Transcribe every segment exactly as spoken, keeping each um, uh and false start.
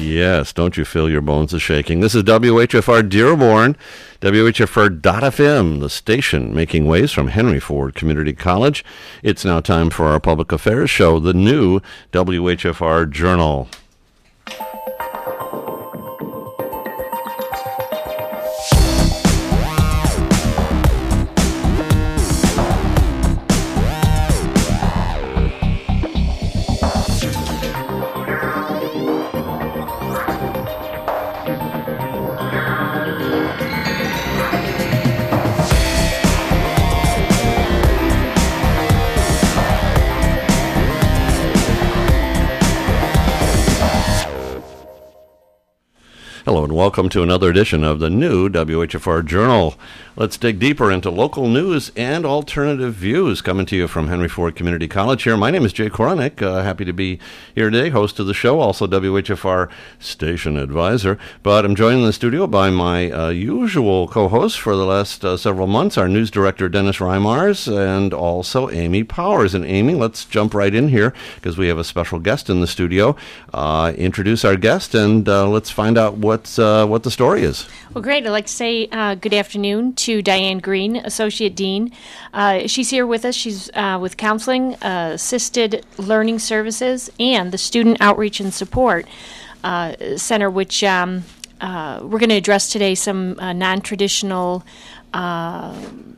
Yes, don't you feel your bones are shaking? This is W H F R Dearborn, W H F R dot F M, the station making waves from Henry Ford Community College. It's now time for our public affairs show, the new W H F R Journal. Hello and welcome to another edition of the new W H F R Journal. Let's dig deeper into local news and alternative views coming to you from Henry Ford Community College here. My name is Jay Koronick. Uh, happy to be here today, host of the show, also W H F R station advisor. But I'm joined in the studio by my uh, usual co-host for the last uh, several months, our news director, Dennis Reimars, and also Amy Powers. And Amy, let's jump right in here because we have a special guest in the studio. Uh, introduce our guest and uh, let's find out what What's, uh, what the story is. Well, great. I'd like to say uh, good afternoon to Diane Green, Associate Dean. Uh, she's here with us. She's uh, with Counseling, uh, Assisted Learning Services, and the Student Outreach and Support uh, Center, which um, uh, we're going to address today some uh, non-traditional uh,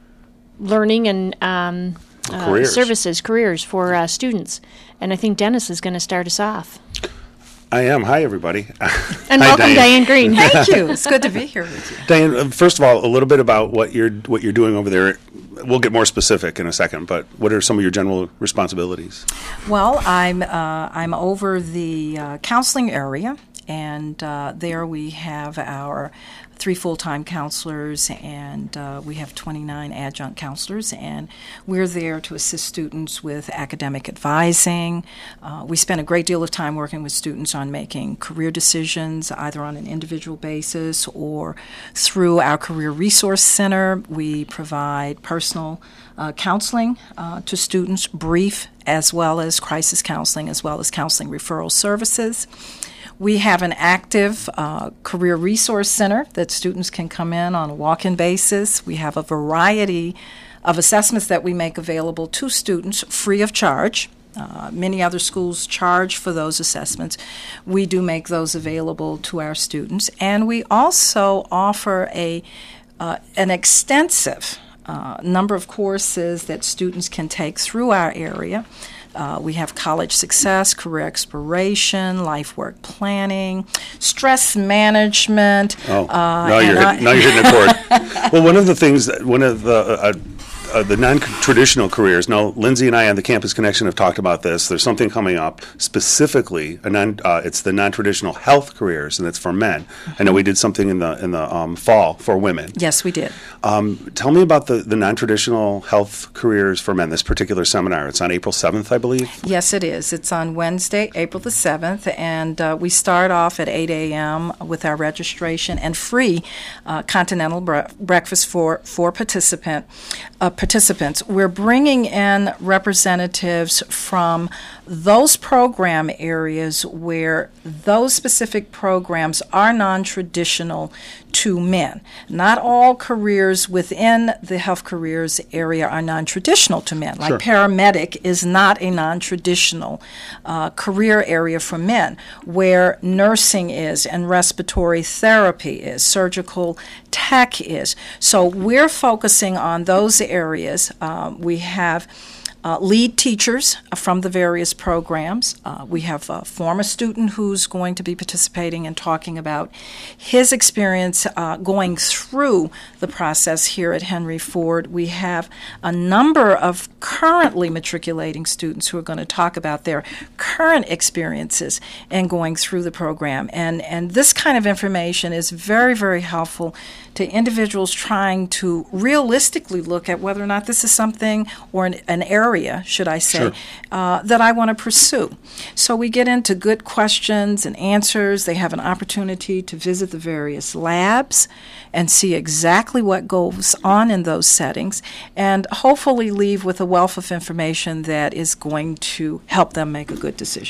learning and um, uh, careers. services, careers for uh, students. And I think Dennis is going to start us off. I am. Hi, everybody. And Hi, welcome, Diane, Diane Green. Thank you. It's good to be here with you. Diane, uh, first of all, a little bit about what you're what you're doing over there. We'll get more specific in a second, but what are some of your general responsibilities? Well, I'm uh, I'm over the uh, counseling area, and uh, there we have our three full-time counselors, and uh, we have twenty-nine adjunct counselors, and we're there to assist students with academic advising. Uh, we spend a great deal of time working with students on making career decisions, either on an individual basis or through our Career Resource Center. We provide personal uh, counseling uh, to students, brief as well as crisis counseling, as well as counseling referral services. We have an active uh, Career Resource Center that students can come in on a walk-in basis. We have a variety of assessments that we make available to students free of charge. Uh, many other schools charge for those assessments. We do make those available to our students. And we also offer a uh, an extensive uh, number of courses that students can take through our area. Uh, we have college success, career exploration, life work planning, stress management. Oh, uh, now, you're I, hit, now you're hitting a chord. Well, one of the things, that one of the uh, uh, the non-traditional careers, now Lindsay and I on the Campus Connection have talked about this. There's something coming up specifically, a non, uh, it's the non-traditional health careers, and it's for men. I know we did something in the in the um, fall for women. Yes, we did. Um, tell me about the, the non-traditional health careers for men, this particular seminar. It's on April seventh, I believe? Yes, it is. It's on Wednesday, April the seventh, and uh, we start off at eight a.m. with our registration and free uh, continental bre- breakfast for, for participant uh, participants. We're bringing in representatives from those program areas where those specific programs are non-traditional to men. Not all careers within the health careers area are non-traditional to men. Like Sure. paramedic is not a non-traditional uh, career area for men, where nursing is and respiratory therapy is, surgical tech is. So we're focusing on those areas. Um, we have Uh, lead teachers from the various programs. Uh, we have a former student who's going to be participating and talking about his experience uh, going through the process here at Henry Ford. We have a number of currently matriculating students who are going to talk about their current experiences in going through the program. And, and this kind of information is very, very helpful to individuals trying to realistically look at whether or not this is something or an, an area, should I say, Sure. uh, that I want to pursue. So we get into good questions and answers. They have an opportunity to visit the various labs and see exactly what goes on in those settings, and hopefully leave with a wealth of information that is going to help them make a good decision.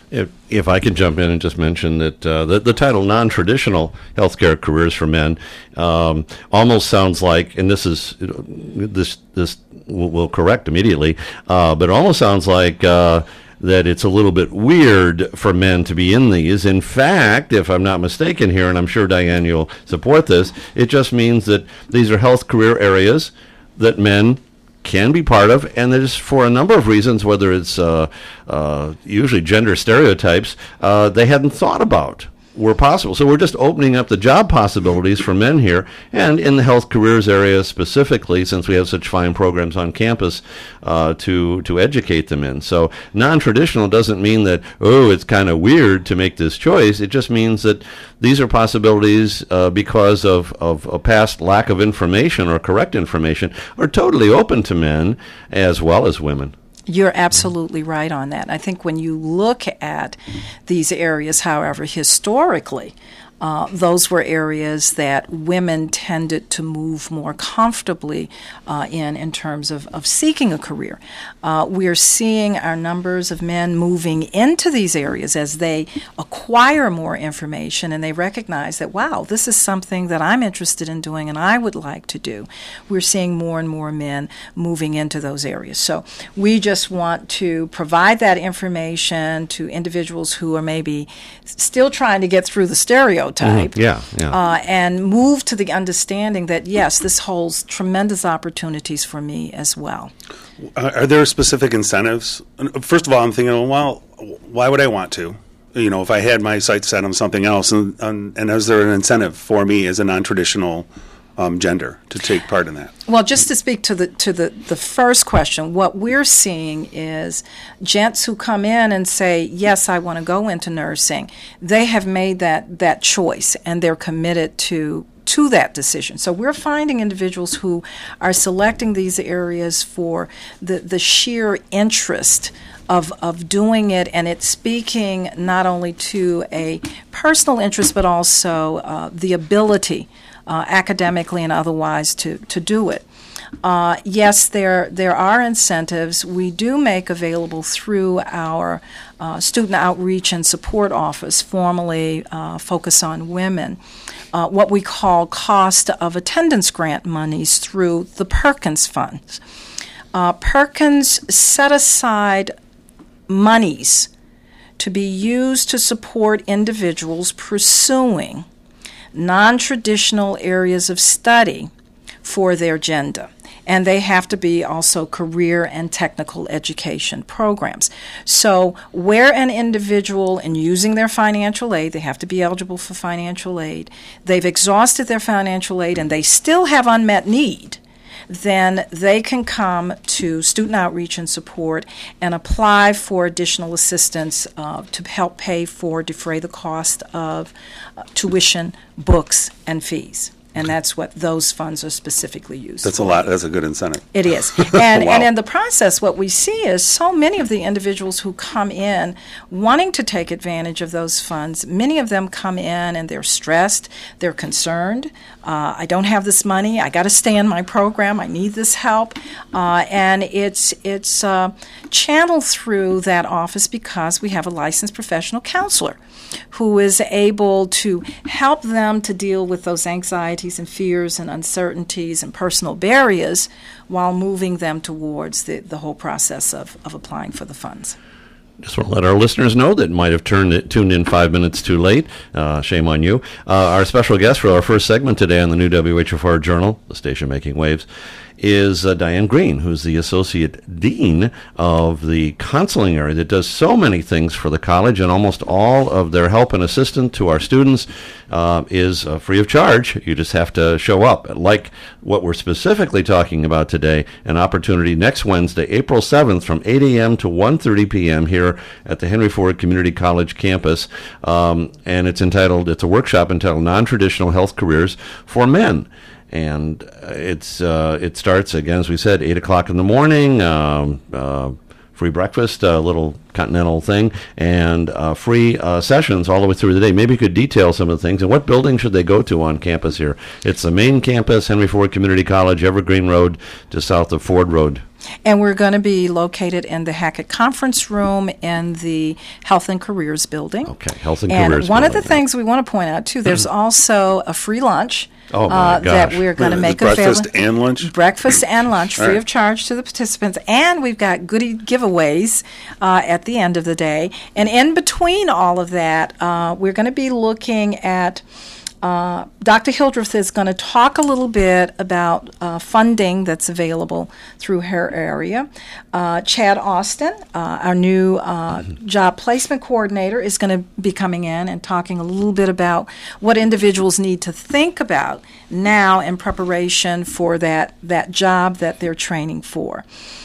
If, if I could jump in and just mention that uh, the, the title non-traditional healthcare careers for men um, almost sounds like, and this is this this will, will correct immediately, uh, but it almost sounds like uh, that it's a little bit weird for men to be in these. In fact, if I'm not mistaken here, and I'm sure Diane you'll support this, it just means that these are health career areas that men can be part of, and there's for a number of reasons, whether it's uh, uh, usually gender stereotypes, uh, they hadn't thought about were possible. So we're just opening up the job possibilities for men here, and in the health careers area specifically, since we have such fine programs on campus uh, to to educate them in. So non-traditional doesn't mean that, oh, it's kind of weird to make this choice. It just means that these are possibilities uh, because of, of a past lack of information or correct information are totally open to men as well as women. You're absolutely right on that. I think when you look at these areas, however, historically, uh, those were areas that women tended to move more comfortably uh, in in terms of, of seeking a career. Uh, we're seeing our numbers of men moving into these areas as they acquire more information and they recognize that, wow, this is something that I'm interested in doing and I would like to do. We're seeing more and more men moving into those areas. So we just want to provide that information to individuals who are maybe still trying to get through the stereotype. Mm-hmm. Yeah, yeah. Uh, and move to the understanding that, yes, this holds tremendous opportunities for me as well. Uh, are there specific incentives? First of all, I'm thinking, well, why would I want to? You know, if I had my sights set on something else, and, and, and is there an incentive for me as a non-traditional um, gender to take part in that? Well, just to speak to the to the, the first question, what we're seeing is gents who come in and say, yes, I want to go into nursing. They have made that, that choice, and they're committed to to that decision. So we're finding individuals who are selecting these areas for the, the sheer interest of of doing it, and it's speaking not only to a personal interest, but also uh, the ability Uh, academically and otherwise to, to do it. Uh, yes, there there are incentives. We do make available through our uh, Student Outreach and Support Office, formerly uh, Focus on Women, uh, what we call cost of attendance grant monies through the Perkins Funds. Uh, Perkins set aside monies to be used to support individuals pursuing non-traditional areas of study for their gender. And they have to be also career and technical education programs. So where an individual, in using their financial aid, they have to be eligible for financial aid, they've exhausted their financial aid and they still have unmet need, then they can come to Student Outreach and Support and apply for additional assistance uh, to help pay for, defray the cost of uh, tuition, books, and fees. And that's what those funds are specifically used That's for. a lot. That's a good incentive. It is. And, Wow. and in the process, what we see is so many of the individuals who come in wanting to take advantage of those funds, many of them come in and they're stressed, they're concerned. Uh, I don't have this money. I got to stay in my program. I need this help. Uh, and it's, it's uh, channeled through that office because we have a licensed professional counselor who is able to help them to deal with those anxieties and fears and uncertainties and personal barriers while moving them towards the, the whole process of, of applying for the funds. Just want to let our listeners know that might have turned it, tuned in five minutes too late. Uh, shame on you. Uh, our special guest for our first segment today on the new W H F R Journal, the station making waves, is uh, Diane Green, who's the Associate Dean of the counseling area that does so many things for the college, and almost all of their help and assistance to our students uh, is uh, free of charge. You just have to show up. Like what we're specifically talking about today, an opportunity next Wednesday, April seventh, from eight a.m. to one thirty p.m. here at the Henry Ford Community College campus, um, and it's entitled, it's a workshop entitled Non-Traditional Health Careers for Men. And it's uh, it starts, again, as we said, eight o'clock in the morning, um, uh, free breakfast, a little continental thing, and uh, free uh, sessions all the way through the day. Maybe you could detail some of the things. And what building should they go to on campus here? It's the main campus, Henry Ford Community College, Evergreen Road, just south of Ford Road. And we're going to be located in the Hackett Conference Room in the Health and Careers Building. Okay, Health and, and Careers one building. of the things we want to point out, too, there's also a free lunch Oh, my uh, that gosh. we're going to make breakfast available. and lunch? Breakfast and lunch, free All right. of charge to the participants. And we've got goodie giveaways uh, at the end of the day. And in between all of that, uh, we're going to be looking at Uh, Doctor Hildreth is going to talk a little bit about uh, funding that's available through her area. Uh, Chad Austin, uh, our new uh, job placement coordinator, is going to be coming in and talking a little bit about what individuals need to think about now in preparation for that, that job that they're training for.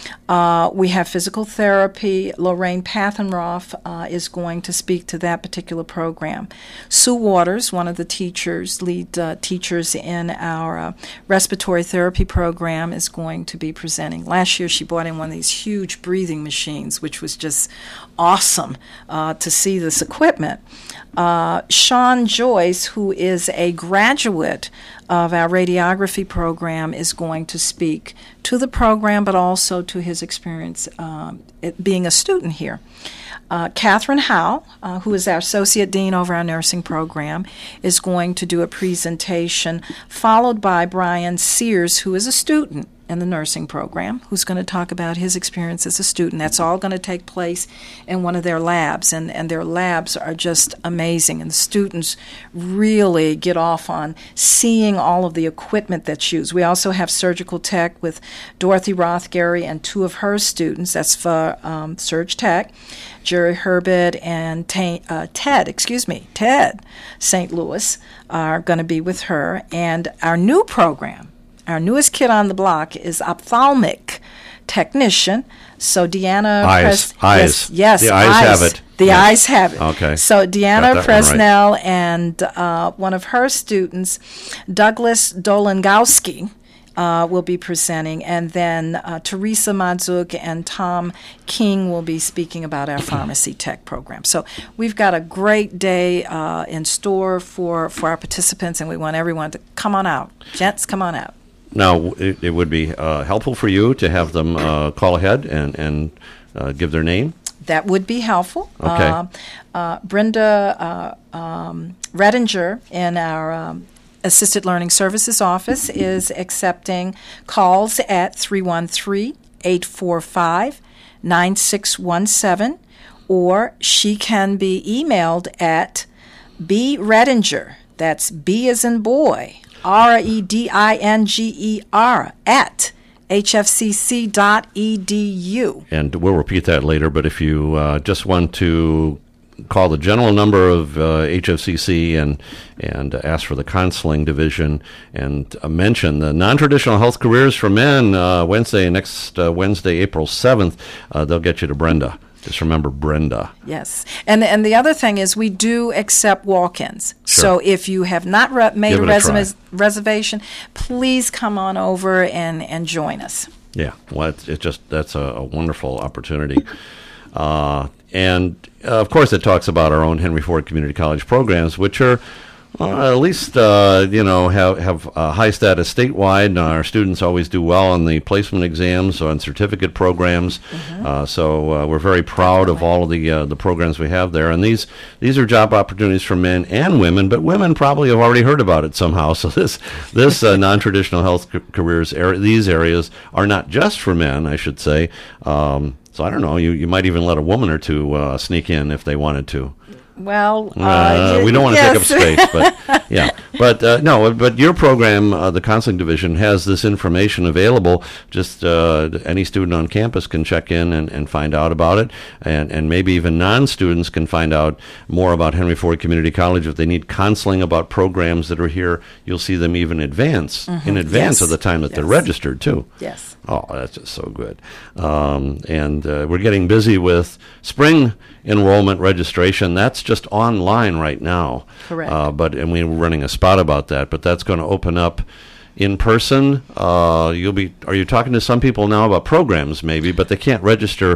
Uh, we have physical therapy. Lorraine Pathenroff uh, is going to speak to that particular program. Sue Waters, one of the teachers, lead uh, teachers in our uh, respiratory therapy program, is going to be presenting. Last year she brought in one of these huge breathing machines, which was just awesome uh, to see this equipment. Uh, Sean Joyce, who is a graduate of our radiography program, is going to speak to the program, but also to his experience um, it being a student here. Uh, Catherine Howe, uh, who is our associate dean over our nursing program, is going to do a presentation, followed by Brian Sears, who is a student in the nursing program, who's going to talk about his experience as a student. That's all going to take place in one of their labs, and, and their labs are just amazing, and the students really get off on seeing all of the equipment that's used. We also have surgical tech with Dorothy Rothgary and two of her students. That's for um, Surg Tech. Jerry Herbert and Ta- uh, Ted, excuse me, Ted Saint Louis are going to be with her. And our new program, our newest kid on the block, is ophthalmic technician. So Deanna Eyes, Pres- eyes. Yes, yes, The eyes have it. The Yes. eyes have it. Okay. So Got Deanna that one right. Presnell and uh, one of her students, Douglas Dolangowski, Uh, will be presenting, and then uh, Teresa Madzuk and Tom King will be speaking about our pharmacy tech program. So we've got a great day uh, in store for, for our participants, and we want everyone to come on out. Gents, come on out. Now, it, it would be uh, helpful for you to have them uh, call ahead and, and uh, give their name. That would be helpful. Okay. Uh, uh, Brenda uh, um, Redinger in our um, Assisted Learning Services Office is accepting calls at three one three, eight four five, nine six one seven, or she can be emailed at bredinger, that's B as in boy, R E D I N G E R, at h f c c dot e d u. And we'll repeat that later, but if you uh, just want to call the general number of uh, H F C C and and uh, ask for the counseling division and uh, mention the non-traditional health careers for men uh, Wednesday, next uh, Wednesday, April seventh, uh, they'll get you to Brenda. Just remember Brenda. Yes. And and the other thing is we do accept walk-ins. Sure. So if you have not re- made Give a, it a try. resume, reservation, please come on over and, and join us. Yeah, well, it's, it's just, that's a, a wonderful opportunity. Uh, and, uh, of course, it talks about our own Henry Ford Community College programs, which are uh, at least, uh, you know, have, have uh, high status statewide. And our students always do well on the placement exams, on certificate programs. Mm-hmm. Uh, so uh, we're very proud Definitely. of all of the uh, the programs we have there. And these these are job opportunities for men and women, but women probably have already heard about it somehow. So this this uh, non-traditional health c- careers, area, these areas are not just for men, I should say. Um, so I don't know, you, you might even let a woman or two uh, sneak in if they wanted to. Well, uh, Uh, we don't want to yes. take up space, but yeah. But uh, no, but your program, uh, the counseling division, has this information available. Just uh, any student on campus can check in and, and find out about it, and, and maybe even non-students can find out more about Henry Ford Community College. If they need counseling about programs that are here, you'll see them even advance Mm-hmm. in advance Yes. of the time that Yes. they're registered too. Yes. Oh, that's just so good. Um, and uh, we're getting busy with spring enrollment registration. That's just online right now. Correct. Uh, but and we we're running a spot about that. But that's going to open up in person. Uh, you'll be. Are you talking to some people now about programs, maybe? But they can't register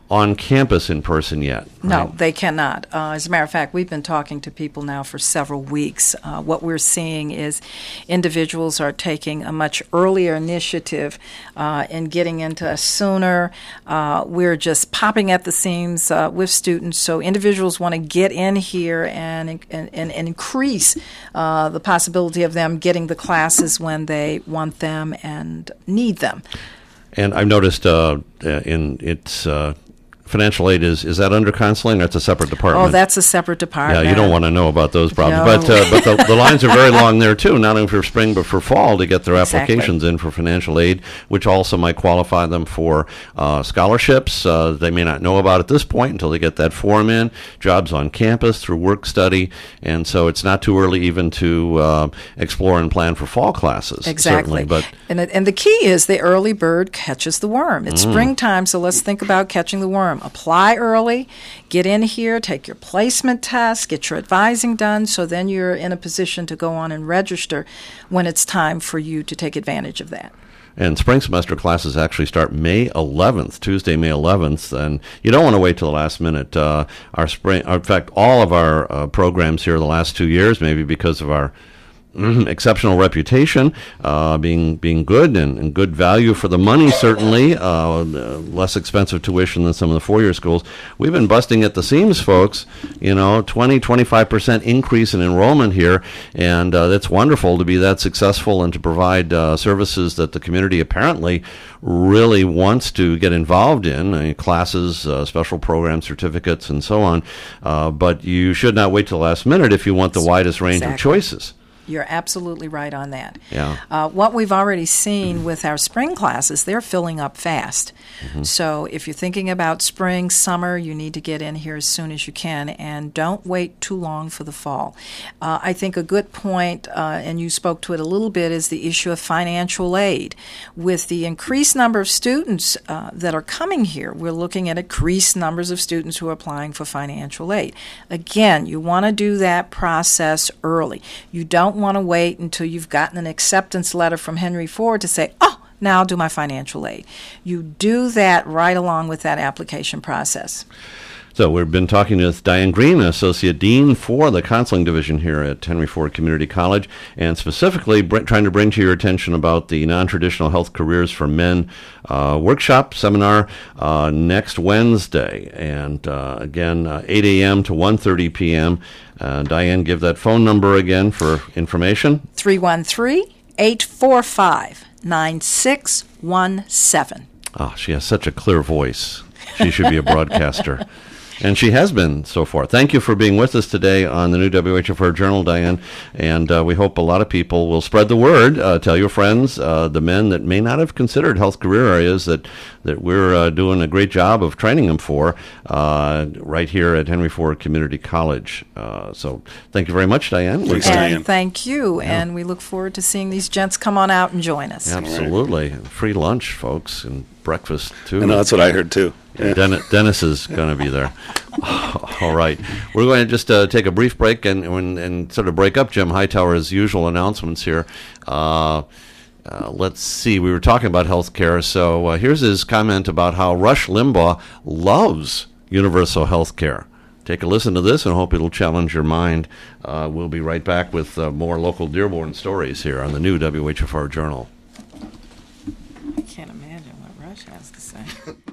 on campus in person yet. No, right? they cannot. Uh, as a matter of fact, we've been talking to people now for several weeks. Uh, what we're seeing is individuals are taking a much earlier initiative uh, in getting into us sooner. Uh, we're just popping at the seams uh, with students, so individuals want to get in here and, and, and increase uh, the possibility of them getting the classes when they want them and need them. And I've noticed uh, in its uh, financial aid, is is that under counseling, or it's a separate department? Oh, that's a separate department. Yeah, you don't want to know about those problems. No. But uh, but the, the lines are very long there, too, not only for spring but for fall to get their Exactly. applications in for financial aid, which also might qualify them for uh, scholarships. Uh, they may not know about at this point until they get that form in, jobs on campus through work study, and so it's not too early even to uh, explore and plan for fall classes. Exactly. Certainly, but and, it, and the key is the early bird catches the worm. It's Mm. springtime, so let's think about catching the worm. Apply early, get in here, take your placement test, get your advising done, so then you're in a position to go on and register when it's time for you to take advantage of that. And spring semester classes actually start May eleventh, Tuesday, May eleventh, and you don't want to wait till the last minute. Uh, our spring, in fact, all of our uh, programs here the last two years, maybe because of our mm, exceptional reputation, uh, being being good and, and good value for the money, certainly, uh, less expensive tuition than some of the four-year schools. We've been busting at the seams, folks. You know, twenty, twenty-five percent increase in enrollment here, and uh, it's wonderful to be that successful and to provide uh, services that the community apparently really wants to get involved in, uh, classes, uh, special programs, certificates, and so on. Uh, but you should not wait till the last minute if you want the widest range Exactly. of choices. You're absolutely right on that. Yeah. Uh, what we've already seen with our spring classes, they're filling up fast. Mm-hmm. So if you're thinking about spring, summer, you need to get in here as soon as you can, and don't wait too long for the fall. Uh, I think a good point, uh, and you spoke to it a little bit, is the issue of financial aid. With the increased number of students uh, that are coming here, we're looking at increased numbers of students who are applying for financial aid. Again, you want to do that process early. You don't want to wait until you've gotten an acceptance letter from Henry Ford to say, oh, now I'll do my financial aid. You do that right along with that application process. So we've been talking with Diane Green, Associate Dean for the Counseling Division here at Henry Ford Community College, and specifically br- trying to bring to your attention about the Non-Traditional Health Careers for Men uh, workshop seminar uh, next Wednesday. And uh, again, uh, eight a.m. to one thirty p.m. Uh, Diane, give that phone number again for information. three one three, eight four five, nine six one seven. Oh, she has such a clear voice. She should be a broadcaster. And she has been so far. Thank you for being with us today on the new W H F R Journal, Diane. And uh, we hope a lot of people will spread the word. Uh, tell your friends, uh, the men that may not have considered health career areas that, that we're uh, doing a great job of training them for uh, right here at Henry Ford Community College. Uh, so thank you very much, Diane. We're Thanks, gonna- Diane. And thank you, and we look forward to seeing these gents come on out and join us. Absolutely. Free lunch, folks, and breakfast, too. I know that's what I heard too. Yeah, Den- Dennis is going to be there. All right. We're going to just uh, take a brief break and, and and sort of break up Jim Hightower's usual announcements here. Uh, uh, let's see. We were talking about health care, so uh, here's his comment about how Rush Limbaugh loves universal health care. Take a listen to this and hope it'll challenge your mind. Uh, we'll be right back with uh, more local Dearborn stories here on the new W H F R Journal. I can't imagine what Rush has to say.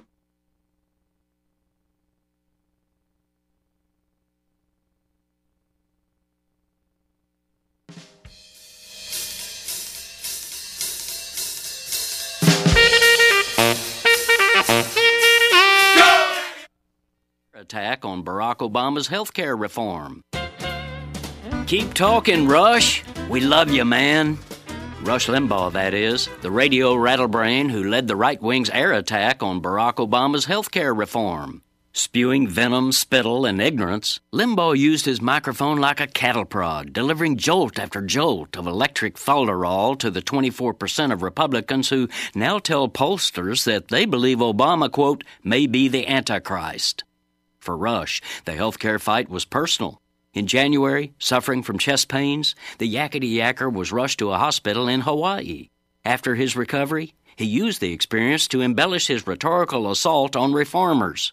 Attack on Barack Obama's health care reform. Keep talking, Rush. We love you, man. Rush Limbaugh, that is, the radio rattlebrain who led the right wing's air attack on Barack Obama's health care reform. Spewing venom, spittle, and ignorance, Limbaugh used his microphone like a cattle prod, delivering jolt after jolt of electric falderall to the twenty-four percent of Republicans who now tell pollsters that they believe Obama, quote, may be the Antichrist. For Rush, the health care fight was personal. In January, suffering from chest pains, the yakety-yacker was rushed to a hospital in Hawaii. After his recovery, he used the experience to embellish his rhetorical assault on reformers.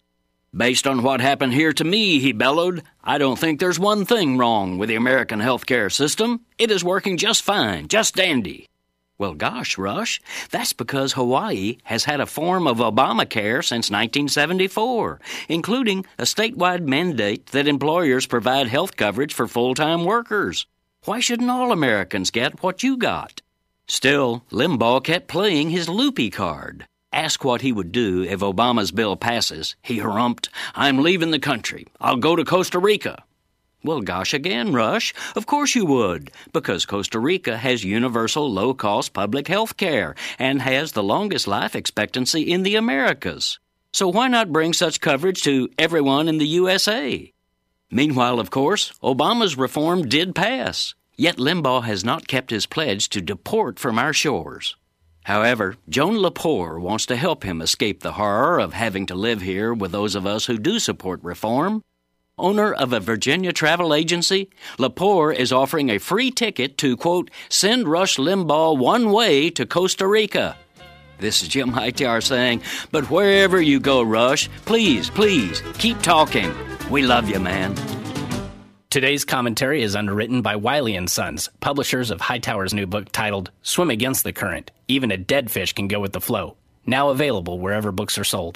Based on what happened here to me, he bellowed, I don't think there's one thing wrong with the American healthcare system. It is working just fine, just dandy. Well, gosh, Rush, that's because Hawaii has had a form of Obamacare since nineteen seventy-four, including a statewide mandate that employers provide health coverage for full-time workers. Why shouldn't all Americans get what you got? Still, Limbaugh kept playing his loopy card. Asked what he would do if Obama's bill passes, he harumphed, I'm leaving the country. I'll go to Costa Rica. Well, gosh again, Rush, of course you would, because Costa Rica has universal low-cost public health care and has the longest life expectancy in the Americas. So why not bring such coverage to everyone in the U S A? Meanwhile, of course, Obama's reform did pass, yet Limbaugh has not kept his pledge to deport from our shores. However, Joan Lepore wants to help him escape the horror of having to live here with those of us who do support reform. Owner of a Virginia travel agency, Lepore is offering a free ticket to, quote, send Rush Limbaugh one way to Costa Rica. This is Jim Hightower saying, but wherever you go, Rush, please, please, keep talking. We love you, man. Today's commentary is underwritten by Wiley and Sons, publishers of Hightower's new book titled Swim Against the Current. Even a dead fish can go with the flow. Now available wherever books are sold.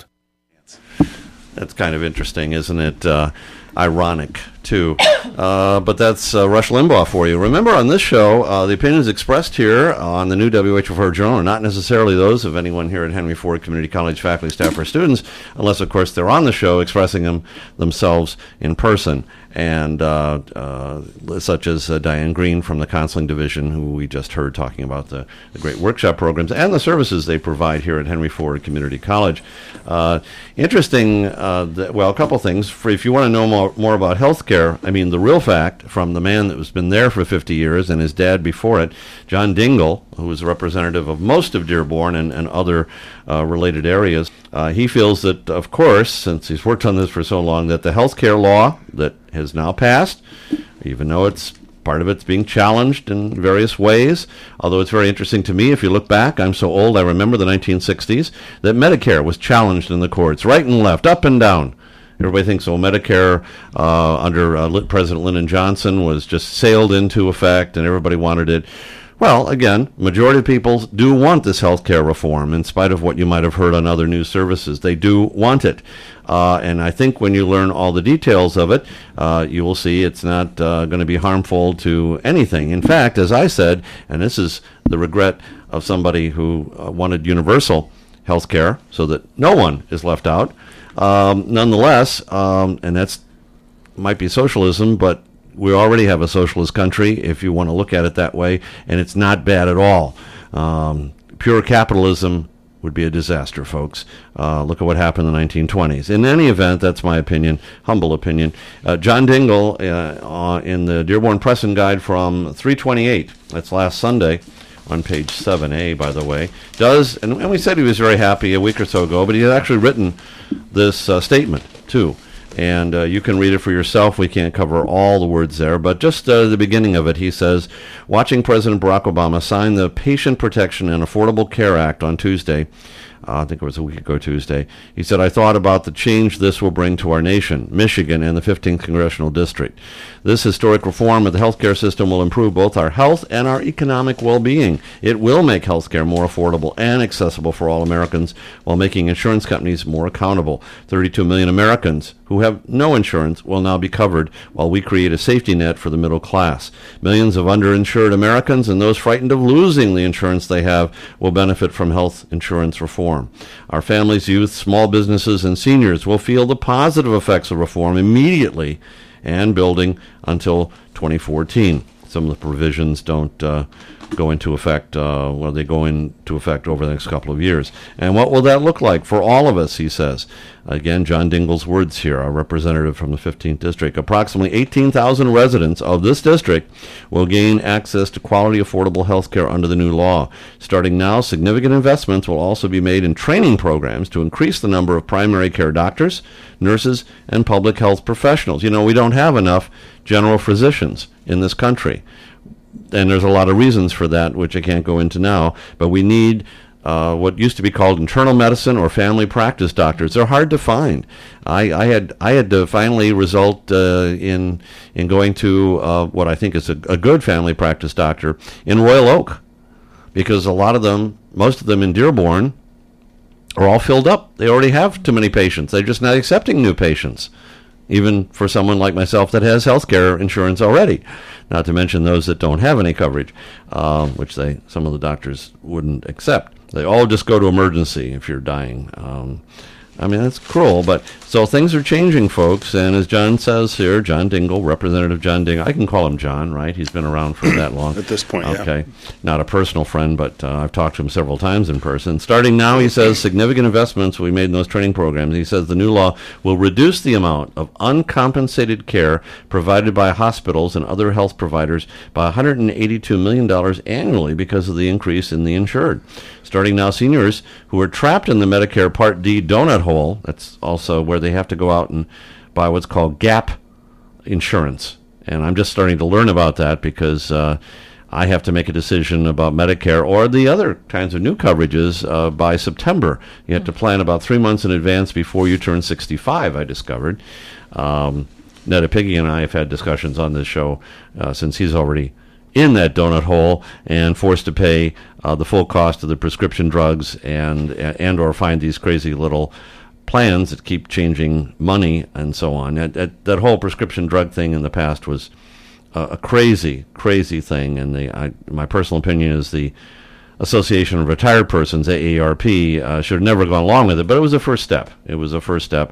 That's kind of interesting, isn't it? Uh, ironic, too. Uh, but that's uh, Rush Limbaugh for you. Remember, on this show, uh, the opinions expressed here on the new W H F R Journal are not necessarily those of anyone here at Henry Ford Community College faculty, staff, or students, unless, of course, they're on the show expressing them themselves in person. And uh, uh, such as uh, Diane Green from the Counseling Division, who we just heard talking about the, the great workshop programs and the services they provide here at Henry Ford Community College. Uh, interesting, uh, that, well, a couple things. For if you want to know more, more about healthcare, I mean, the real fact from the man that has been there for fifty years and his dad before it, John Dingell, who is a representative of most of Dearborn and, and other uh, related areas, uh, he feels that, of course, since he's worked on this for so long, that the healthcare law that has now passed, even though it's part of it's being challenged in various ways, although it's very interesting to me, if you look back, I'm so old, I remember the nineteen sixties, that Medicare was challenged in the courts, right and left, up and down. Everybody thinks, oh, Medicare uh, under uh, President Lyndon Johnson was just sailed into effect and everybody wanted it. Well, again, majority of people do want this health care reform, in spite of what you might have heard on other news services. They do want it. Uh, and I think when you learn all the details of it, uh, you will see it's not uh, going to be harmful to anything. In fact, as I said, and this is the regret of somebody who uh, wanted universal health care so that no one is left out, um, nonetheless, um, and that's might be socialism, but we already have a socialist country, if you want to look at it that way, and it's not bad at all. Um, pure capitalism would be a disaster, folks. Uh, look at what happened in the nineteen twenties. In any event, that's my opinion, humble opinion. Uh, John Dingell, uh, uh, in the Dearborn Press and Guide from three twenty-eight, that's last Sunday, on page seven A, by the way, does, and, and we said he was very happy a week or so ago, but he had actually written this uh, statement, too. And uh, you can read it for yourself. We can't cover all the words there, but just uh, the beginning of it, he says, watching President Barack Obama sign the Patient Protection and Affordable Care Act on Tuesday, uh, I think it was a week ago Tuesday, he said, I thought about the change this will bring to our nation, Michigan, and the fifteenth Congressional District. This historic reform of the healthcare system will improve both our health and our economic well-being. It will make healthcare more affordable and accessible for all Americans while making insurance companies more accountable. thirty-two million Americans who have no insurance will now be covered while we create a safety net for the middle class. Millions of underinsured Americans and those frightened of losing the insurance they have will benefit from health insurance reform. Our families, youth, small businesses, and seniors will feel the positive effects of reform immediately and building until twenty fourteen. Some of the provisions don't uh, go into effect, uh, well, they go into effect over the next couple of years. And what will that look like for all of us, he says. Again, John Dingell's words here, our representative from the fifteenth District. Approximately eighteen thousand residents of this district will gain access to quality, affordable health care under the new law. Starting now, significant investments will also be made in training programs to increase the number of primary care doctors, nurses, and public health professionals. You know, we don't have enough general physicians in this country. And there's a lot of reasons for that, which I can't go into now, but we need uh, what used to be called internal medicine or family practice doctors. They're hard to find. I, I had I had to finally result uh, in in going to uh, what I think is a, a good family practice doctor in Royal Oak, because a lot of them, most of them in Dearborn, are all filled up. They already have too many patients. They're just not accepting new patients, even for someone like myself that has health care insurance already, not to mention those that don't have any coverage, uh, which they some of the doctors wouldn't accept. They all just go to emergency if you're dying. Um, I mean, that's cruel, but so things are changing, folks, and as John says here, John Dingell, Representative John Dingell, I can call him John, right? He's been around for that long. At this point, yeah. Okay. Not a personal friend, but uh, I've talked to him several times in person. Starting now, he says, significant investments we made in those training programs. He says the new law will reduce the amount of uncompensated care provided by hospitals and other health providers by one hundred eighty-two million dollars annually because of the increase in the insured. Starting now, seniors who are trapped in the Medicare Part D donut hole, that's also where they have to go out and buy what's called gap insurance. And I'm just starting to learn about that because uh, I have to make a decision about Medicare or the other kinds of new coverages uh, by September. You have to plan about three months in advance before you turn sixty-five, I discovered. Um, Netta Piggy and I have had discussions on this show uh, since he's already in that donut hole and forced to pay uh, the full cost of the prescription drugs and and or find these crazy little plans that keep changing money and so on. That, that, that whole prescription drug thing in the past was a, a crazy, crazy thing. And the I, my personal opinion is the Association of Retired Persons, A A R P, uh, should have never gone along with it. But it was a first step. It was a first step.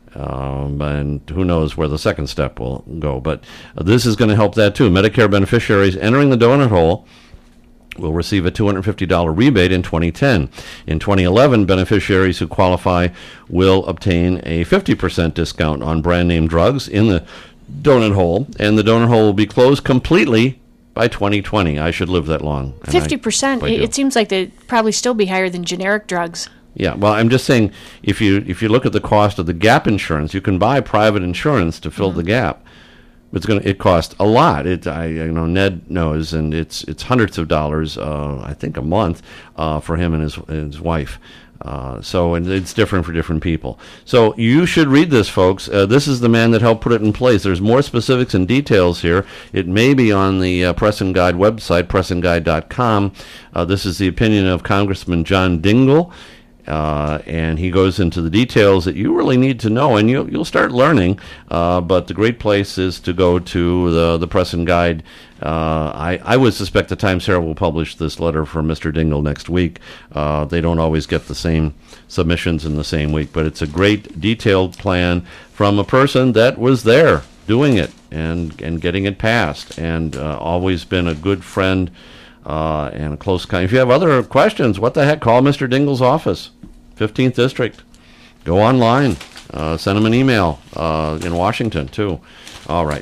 Um, and who knows where the second step will go. But uh, this is going to help that too. Medicare beneficiaries entering the donut hole will receive a two hundred fifty dollars rebate in twenty ten. In twenty eleven, beneficiaries who qualify will obtain a fifty percent discount on brand name drugs in the donut hole, and the donut hole will be closed completely by twenty twenty. I should live that long. fifty percent? It, it seems like they'd probably still be higher than generic drugs. Yeah, well, I'm just saying, if you if you look at the cost of the gap insurance, you can buy private insurance to fill mm-hmm. the gap. It's going to it costs a lot. It I you know Ned knows, and it's it's hundreds of dollars, uh, I think, a month uh, for him and his his wife. Uh, so and it's different for different people. So you should read this, folks. Uh, this is the man that helped put it in place. There's more specifics and details here. It may be on the uh, Press and Guide website, press and guide dot com. Uh, this is the opinion of Congressman John Dingell. Uh, and he goes into the details that you really need to know, and you'll, you'll start learning. Uh, but the great place is to go to the, the Press and Guide. Uh, I, I would suspect the Times Herald will publish this letter from Mister Dingell next week. Uh, they don't always get the same submissions in the same week, but it's a great detailed plan from a person that was there doing it and, and getting it passed, and uh, always been a good friend uh, and a close kind. If you have other questions, what the heck, call Mister Dingell's office. fifteenth District. Go online. Uh, send them an email uh, in Washington, too. All right.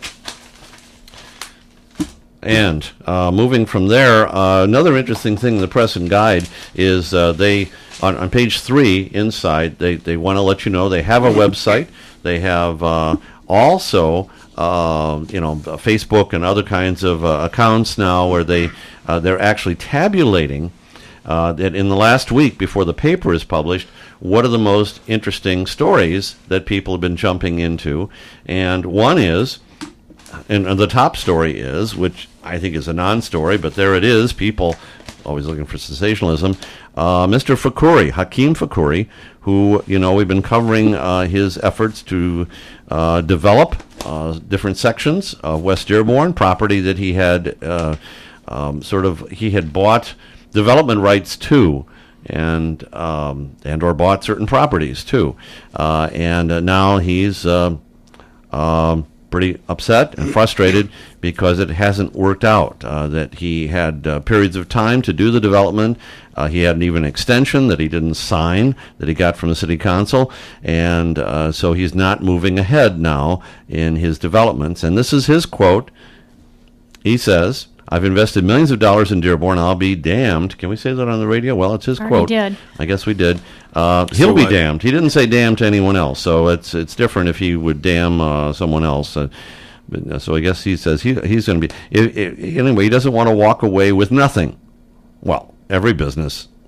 And uh, moving from there, uh, another interesting thing in the Press and Guide is uh, they, on, on page three inside, they, they want to let you know they have a website. They have uh, also, uh, you know, Facebook and other kinds of uh, accounts now where they, uh, they're actually tabulating Uh, that in the last week before the paper is published, what are the most interesting stories that people have been jumping into. And one is, and the top story is, which I think is a non-story, but there it is, people always looking for sensationalism, uh, Mister Fakhoury, Hakeem Fakhoury, who, you know, we've been covering uh, his efforts to uh, develop uh, different sections of West Dearborn, property that he had uh, um, sort of, he had bought development rights to, and um, and or bought certain properties too, uh, and uh, now he's uh, um, pretty upset and frustrated because it hasn't worked out. Uh, that he had uh, periods of time to do the development. Uh, he had an even extension that he didn't sign that he got from the city council, and uh, so he's not moving ahead now in his developments. And this is his quote. He says, "I've invested millions of dollars in Dearborn. I'll be damned." Can we say that on the radio? Well, it's his Already quote. did. I guess we did. Uh, he'll So be what? damned. He didn't say damn to anyone else, so it's it's different if he would damn uh, someone else. Uh, but, uh, so I guess he says he he's going to be. If, if, anyway, he doesn't want to walk away with nothing. Well, every business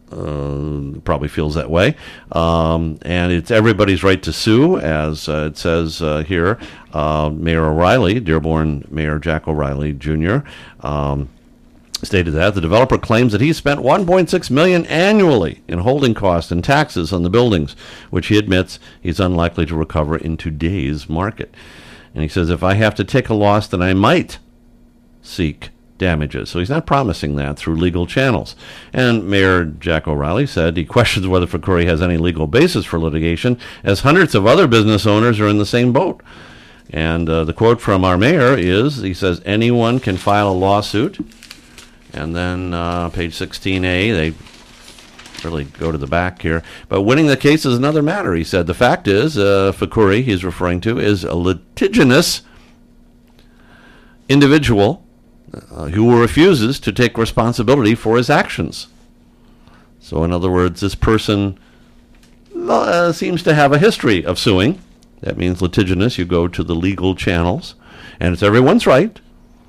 uh, probably feels that way. Um, and it's everybody's right to sue, as uh, it says uh, here. Uh, Mayor O'Reilly, Dearborn Mayor Jack O'Reilly Junior, um, stated that the developer claims that he spent one point six million dollars annually in holding costs and taxes on the buildings, which he admits he's unlikely to recover in today's market. And he says, if I have to take a loss, then I might seek damages. So he's not promising that through legal channels. And Mayor Jack O'Reilly said he questions whether Fakhouri has any legal basis for litigation, as hundreds of other business owners are in the same boat. And uh, the quote from our mayor is, he says, anyone can file a lawsuit. And then uh, page sixteen A, they really go to the back here. But winning the case is another matter, he said. The fact is, uh, Fakhouri, he's referring to, is a litigious individual uh, who refuses to take responsibility for his actions. So in other words, this person uh, seems to have a history of suing. That means litigious. You go to the legal channels, and it's everyone's right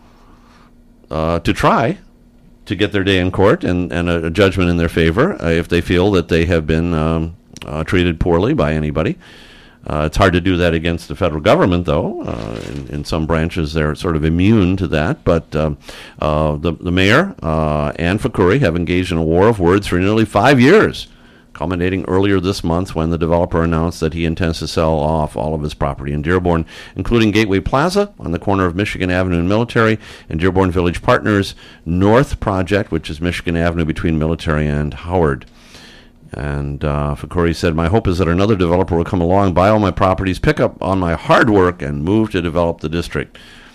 uh, to try to get their day in court and, and a, a judgment in their favor uh, if they feel that they have been um, uh, treated poorly by anybody. Uh, it's hard to do that against the federal government, though. Uh, in, in some branches, they're sort of immune to that. But um, uh, the, the mayor uh, and Fakhouri have engaged in a war of words for nearly five years, culminating earlier this month when the developer announced that he intends to sell off all of his property in Dearborn, including Gateway Plaza on the corner of Michigan Avenue and Military, and Dearborn Village Partners North Project, which is Michigan Avenue between Military and Howard. And uh, Fakhouri said, my hope is that another developer will come along, buy all my properties, pick up on my hard work, and move to develop the district.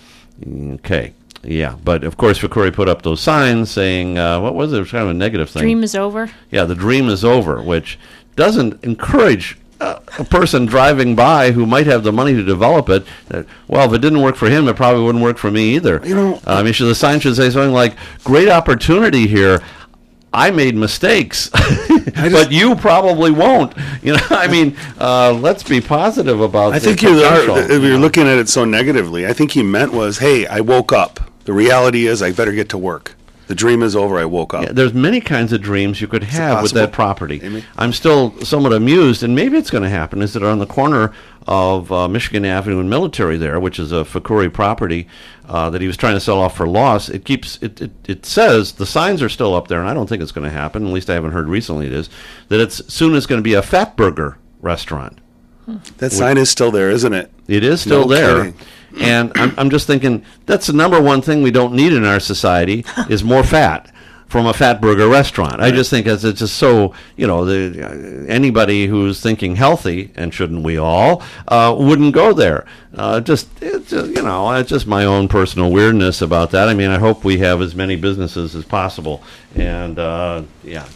Okay. Yeah, but of course Fakhouri put up those signs saying, uh, what was it? It was kind of a negative thing. Dream is over. Yeah, the dream is over, which doesn't encourage uh, a person driving by who might have the money to develop it. That, well, if it didn't work for him, it probably wouldn't work for me either. You know, uh, I mean, should, the sign should say something like, great opportunity here. I made mistakes, but you probably won't. You know, I mean, uh, let's be positive about. I think you are. If you're looking at it so negatively, I think he meant was, "Hey, I woke up. The reality is, I better get to work. The dream is over. I woke up." Yeah, there's many kinds of dreams you could have with that property. Amy? I'm still somewhat amused, and maybe it's going to happen. Is that on the corner of uh, Michigan Avenue and Military there, which is a Fakhouri property uh, that he was trying to sell off for loss? It keeps it, it. It says the signs are still up there, and I don't think it's going to happen. At least I haven't heard recently. It is that it's soon it's going to be a Fat Burger restaurant. That sign is still there, isn't it? It is still No there. kidding. And I'm, I'm just thinking that's the number one thing we don't need in our society is more fat from a Fat Burger restaurant. I just think it's, it's just so, you know, the, uh, anybody who's thinking healthy, and shouldn't we all, uh, wouldn't go there. Uh, just, it's just, you know, it's just my own personal weirdness about that. I mean, I hope we have as many businesses as possible. And, uh, yeah.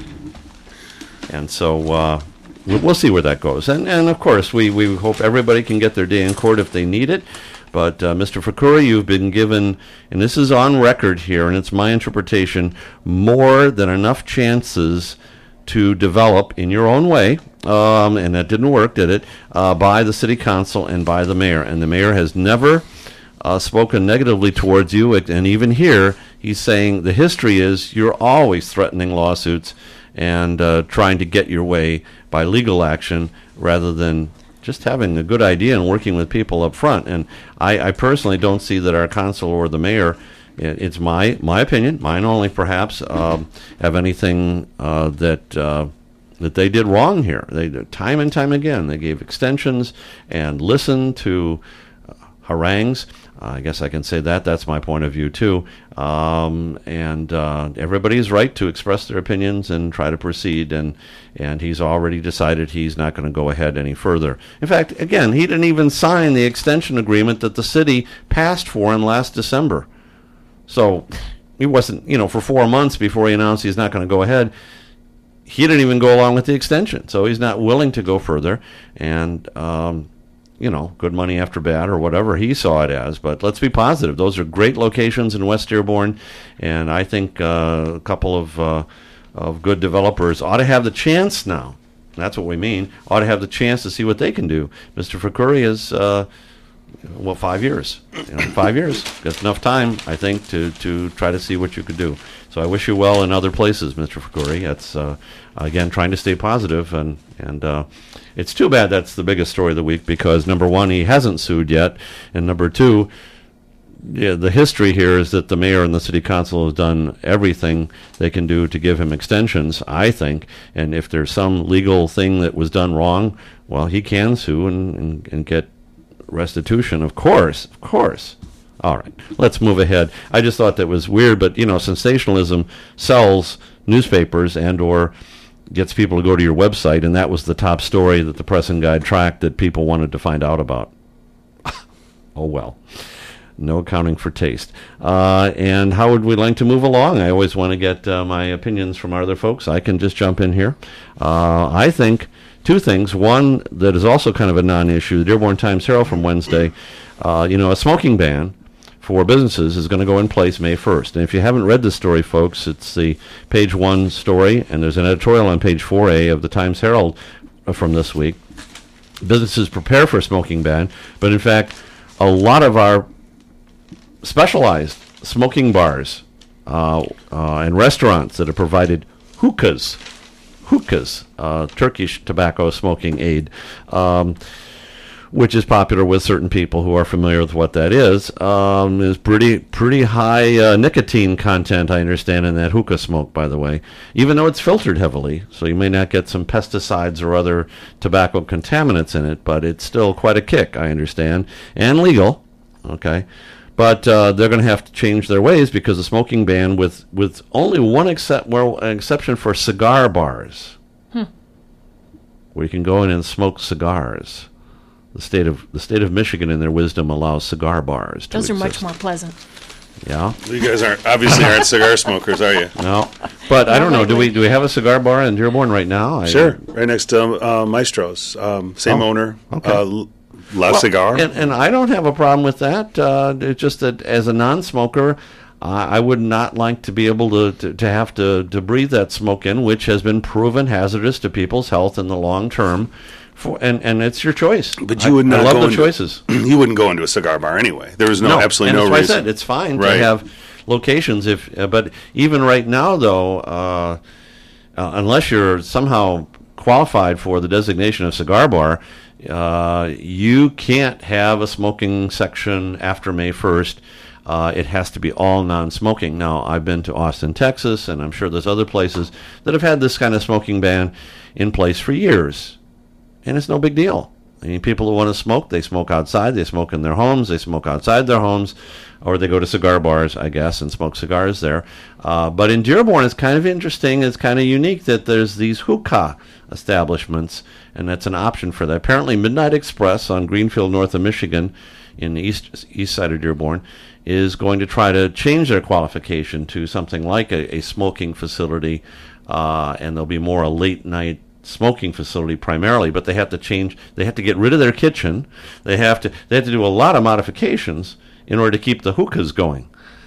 And so... Uh, We'll see where that goes. And, and of course, we, we hope everybody can get their day in court if they need it. But, uh, Mister Fakhouri, you've been given, and this is on record here, and it's my interpretation, more than enough chances to develop in your own way, um, and that didn't work, did it, uh, by the city council and by the mayor. And the mayor has never uh, spoken negatively towards you. And even here, he's saying the history is you're always threatening lawsuits and uh, trying to get your way by legal action rather than just having a good idea and working with people up front. And I, I personally don't see that our council or the mayor, it, it's my my opinion, mine only perhaps, um, have anything uh, that uh, that they did wrong here. They time and time again they gave extensions and listened to uh, harangues. Uh, I guess I can say that. That's my point of view, too. Um, and uh, everybody's right to express their opinions and try to proceed. And, and he's already decided he's not going to go ahead any further. In fact, again, he didn't even sign the extension agreement that the city passed for him last December. So he wasn't, you know, for four months before he announced he's not going to go ahead, he didn't even go along with the extension. So he's not willing to go further. And... Um, you know, good money after bad or whatever he saw it as. But let's be positive. Those are great locations in West Dearborn, and I think uh, a couple of uh, of good developers ought to have the chance now. That's what we mean. Ought to have the chance to see what they can do. Mister Fakhouri has uh, well, five years. You know, five years. That's enough time, I think, to, to try to see what you could do. So I wish you well in other places, Mister Fakuri. That's, uh, again, trying to stay positive, and, and uh, it's too bad that's the biggest story of the week, because, number one, he hasn't sued yet, and number two, yeah, the history here is that the mayor and the city council have done everything they can do to give him extensions, I think, and if there's some legal thing that was done wrong, well, he can sue and, and, and get restitution, of course, of course. All right, let's move ahead. I just thought that was weird, but, you know, sensationalism sells newspapers and or gets people to go to your website, and that was the top story that the Press and Guide tracked that people wanted to find out about. Oh, well. No accounting for taste. Uh, and how would we like to move along? I always want to get uh, my opinions from other folks. I can just jump in here. Uh, I think two things. One that is also kind of a non-issue, the Dearborn Times-Herald from Wednesday, uh, you know, a smoking ban for businesses is going to go in place May first. And if you haven't read this story, folks, it's the page one story, and there's an editorial on page four A of the Times-Herald from this week. Businesses prepare for a smoking ban, but in fact, a lot of our specialized smoking bars uh, uh, and restaurants that have provided hookahs, hookahs, uh, Turkish tobacco smoking aid, um, which is popular with certain people who are familiar with what that is, um, is pretty pretty high uh, nicotine content, I understand, in that hookah smoke, by the way, even though it's filtered heavily, so you may not get some pesticides or other tobacco contaminants in it, but it's still quite a kick, I understand, and legal, okay? But uh, they're going to have to change their ways because the smoking ban, with, with only one except, well, an exception for cigar bars, hmm. where you can go in and smoke cigars. The state of the state of Michigan, in their wisdom, allows cigar bars to Those are exist. much more pleasant. Yeah. You guys aren't obviously aren't cigar smokers, are you? No, but I don't know. Do we do we have a cigar bar in Dearborn right now? I, Sure, right next to uh, Maestro's, um, same Oh, owner. okay. Uh, La Well, Cigar. And, and I don't have a problem with that. Uh, it's just that as a non-smoker, uh, I would not like to be able to, to, to have to, to breathe that smoke in, which has been proven hazardous to people's health in the long term. For, and, and it's your choice. But you would I, not I love go the into, choices. You wouldn't go into a cigar bar anyway. There was no, absolutely and no that's reason. Why I said it's fine right. to have locations. If uh, but even right now, though, uh, uh, unless you're somehow qualified for the designation of cigar bar, uh, you can't have a smoking section after May first. Uh, it has to be all non-smoking. Now, I've been to Austin, Texas, and I'm sure there's other places that have had this kind of smoking ban in place for years. And it's no big deal. I mean, people who want to smoke, they smoke outside, they smoke in their homes, they smoke outside their homes, or they go to cigar bars, I guess, and smoke cigars there. Uh, but in Dearborn, it's kind of interesting, it's kind of unique that there's these hookah establishments, and that's an option for that. Apparently, Midnight Express on Greenfield, north of Michigan, in the east, east side of Dearborn, is going to try to change their qualification to something like a, a smoking facility, uh, and there'll be more a late-night smoking facility primarily, but they have to change, they have to get rid of their kitchen, they have to they have to do a lot of modifications in order to keep the hookahs going.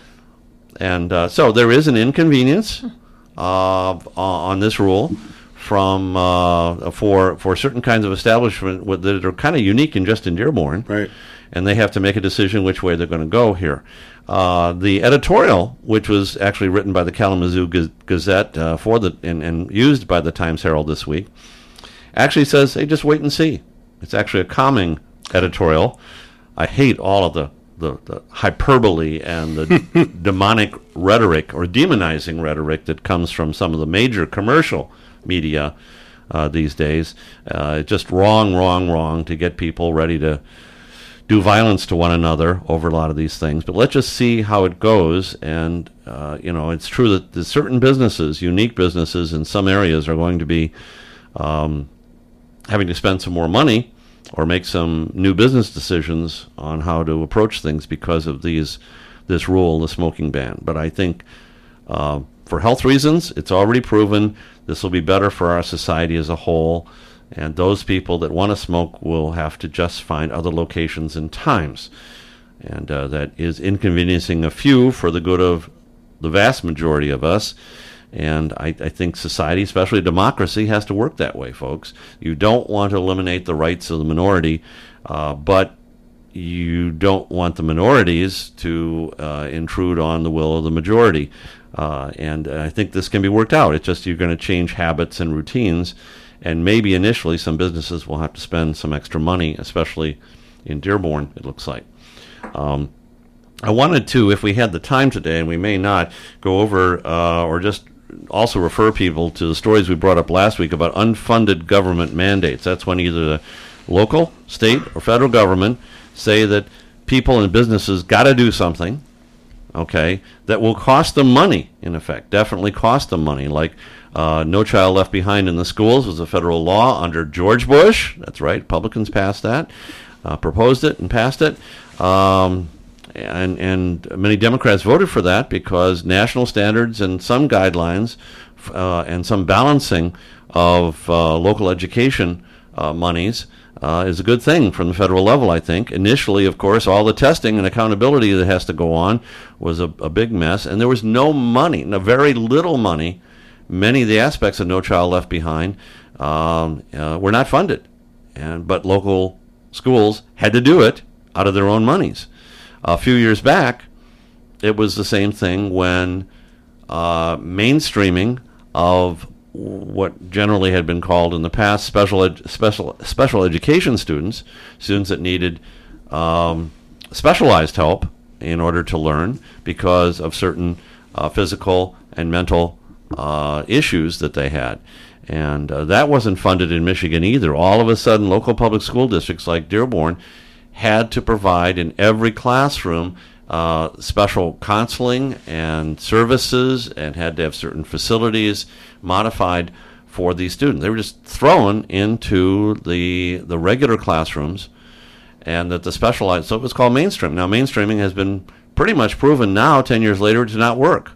And uh, so there is an inconvenience uh, on this rule from uh, for for certain kinds of establishment with, that are kind of unique and just in Dearborn, right? And they have to make a decision which way they're going to go here. Uh, the editorial, which was actually written by the Kalamazoo Gaz- Gazette uh, for the and, and used by the Times-Herald this week, actually says, hey, just wait and see. It's actually a calming editorial. I hate all of the, the, the hyperbole and the demonic rhetoric or demonizing rhetoric that comes from some of the major commercial media uh, these days. Uh, just wrong, wrong, wrong to get people ready to do violence to one another over a lot of these things. But let's just see how it goes. And, uh, you know, it's true that there's certain businesses, unique businesses in some areas, are going to be um, having to spend some more money or make some new business decisions on how to approach things because of these this rule, the smoking ban. But I think uh, for health reasons, it's already proven this will be better for our society as a whole. And those people that want to smoke will have to just find other locations and times. And uh, that is inconveniencing a few for the good of the vast majority of us. And I, I think society, especially democracy, has to work that way, folks. You don't want to eliminate the rights of the minority, uh, but you don't want the minorities to uh, intrude on the will of the majority. Uh, and I think this can be worked out. It's just you're going to change habits and routines, and maybe initially some businesses will have to spend some extra money, especially in Dearborn, it looks like. Um, I wanted to, if we had the time today, and we may not, go over uh, or just also refer people to the stories we brought up last week about unfunded government mandates. That's when either the local, state, or federal government say that people and businesses got to do something, okay, that will cost them money, in effect, definitely cost them money. Like uh, No Child Left Behind in the Schools was a federal law under George Bush. That's right, Republicans passed that, uh, proposed it and passed it. Um, and, and many Democrats voted for that because national standards and some guidelines uh, and some balancing of uh, local education uh, monies Uh, is a good thing from the federal level, I think. Initially, of course, all the testing and accountability that has to go on was a, a big mess, and there was no money, no, very little money. Many of the aspects of No Child Left Behind um, uh, were not funded, and but local schools had to do it out of their own monies. A few years back, it was the same thing when uh, mainstreaming of what generally had been called in the past special ed- special special education students, students that needed um, specialized help in order to learn because of certain uh, physical and mental uh, issues that they had. And uh, that wasn't funded in Michigan either. All of a sudden, local public school districts like Dearborn had to provide in every classroom Uh, special counseling and services, and had to have certain facilities modified for these students. They were just thrown into the the regular classrooms, and that the specialized, so it was called mainstream. Now, mainstreaming has been pretty much proven now, ten years later, to not work.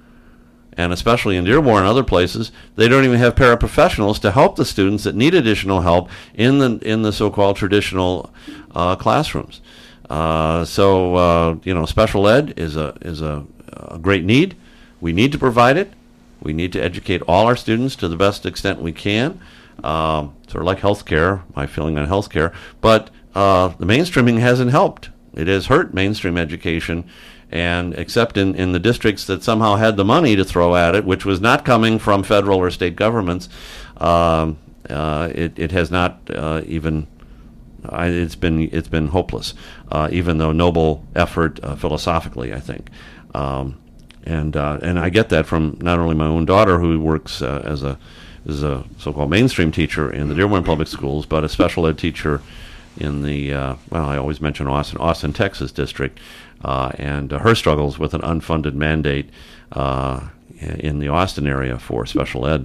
And especially in Dearborn and other places, they don't even have paraprofessionals to help the students that need additional help in the in the so-called traditional uh, classrooms. Uh, so uh, you know, special ed is a is a, a great need. We need to provide it. We need to educate all our students to the best extent we can. Um, sort of like healthcare, my feeling on healthcare. But uh, the mainstreaming hasn't helped. It has hurt mainstream education, and except in, in the districts that somehow had the money to throw at it, which was not coming from federal or state governments, um, uh, it it has not uh, even. I, it's been it's been hopeless, uh, even though noble effort uh, philosophically, I think, um, and uh, and I get that from not only my own daughter, who works uh, as a as a so-called mainstream teacher in the Dearborn Public Schools, but a special ed teacher in the uh, well, I always mention Austin, Austin, Texas district, uh, and uh, her struggles with an unfunded mandate uh, in the Austin area for special ed.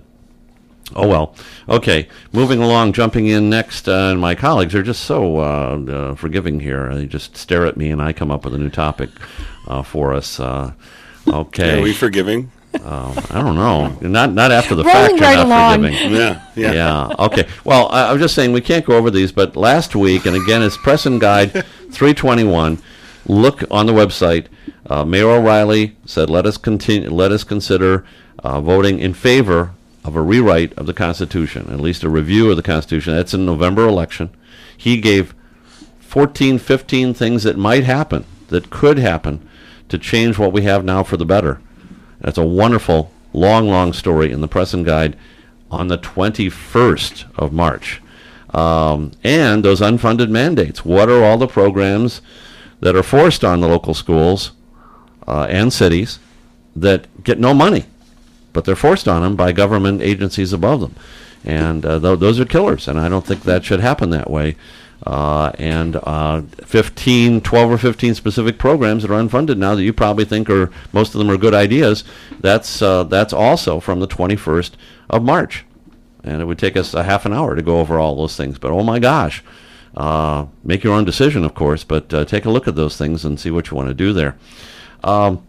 Oh, well. Okay, moving along, jumping in next, uh, and my colleagues are just so uh, uh, forgiving here. They just stare at me, and I come up with a new topic uh, for us. Uh, okay. Are we forgiving? Uh, I don't know. Not not after the Rolling fact, you're right not along. forgiving. Yeah, yeah. Yeah, okay. Well, I, I was just saying we can't go over these, but last week, and again, it's Press and Guide three twenty-one. Look on the website. Uh, Mayor O'Reilly said, let us continue. Let us consider uh, voting in favor of a rewrite of the Constitution, at least a review of the Constitution. That's in November election. He gave fourteen, fifteen things that might happen, that could happen, to change what we have now for the better. That's a wonderful, long, long story in the Press and Guide on the twenty-first of March. Um, and those unfunded mandates. What are all the programs that are forced on the local schools uh, and cities that get no money, but they're forced on them by government agencies above them? And uh, th- those are killers, and I don't think that should happen that way. Uh, and uh, fifteen, twelve or fifteen specific programs that are unfunded now that you probably think are, most of them are good ideas, that's uh, that's also from the twenty-first of March. And it would take us a half an hour to go over all those things. But oh my gosh, uh, make your own decision, of course, but uh, take a look at those things and see what you want to do there. Um,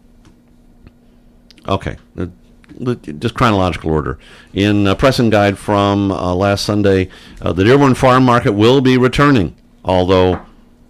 okay. Just chronological order. In uh, Press and Guide from uh, last Sunday, uh, the Dearborn Farm Market will be returning, although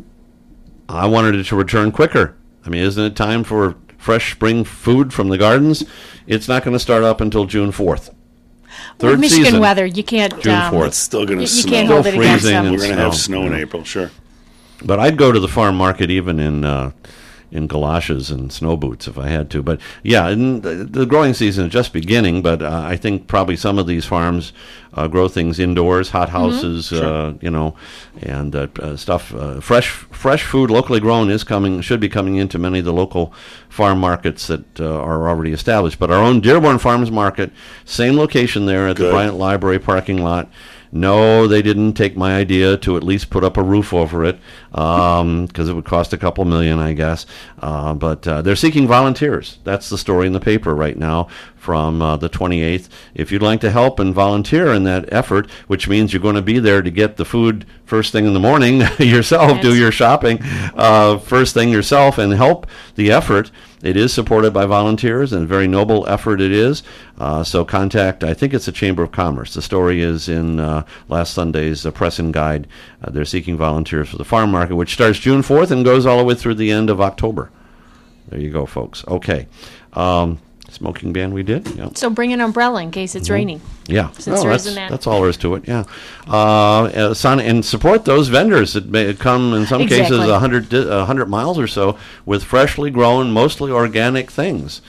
I wanted it to return quicker. I mean, isn't it time for fresh spring food from the gardens? It's not going to start up until June fourth. Third With Michigan season, weather, you can't. June Um, fourth. It's still going to you, you snow. can't hold it Still against freezing them. and We're going to have snow. snow in April, sure. but I'd go to the farm market even in uh, in galoshes and snow boots if I had to. But yeah, and the, the growing season is just beginning. But uh, I think probably some of these farms uh, grow things indoors, hot houses, Mm-hmm. uh, you know, and uh, uh, stuff. Uh, fresh fresh food, locally grown, is coming. Should be coming into many of the local farm markets that uh, are already established. But our own Dearborn Farmers Market, same location there at Good. the Bryant Library parking lot. No, they didn't take my idea to at least put up a roof over it, because it would cost a couple million, I guess. Uh, but uh, they're seeking volunteers. That's the story in the paper right now from uh, the twenty-eighth. If you'd like to help and volunteer in that effort, which means you're going to be there to get the food first thing in the morning yourself, do Yes. your shopping uh, first thing yourself, and help the effort. It is supported by volunteers, and a very noble effort it is. Uh, so contact, I think it's the Chamber of Commerce. The story is in uh, last Sunday's uh, Press and Guide. Uh, they're seeking volunteers for the farm market, which starts June fourth and goes all the way through the end of October. There you go, folks. Okay. Um, smoking ban we did? Yeah. So bring an umbrella in case it's raining. Yeah, Since no, there that's, isn't that. that's all there is to it. Yeah, uh, uh, son, and support those vendors that may come in some cases Exactly. a hundred di- a hundred miles or so with freshly grown, mostly organic things.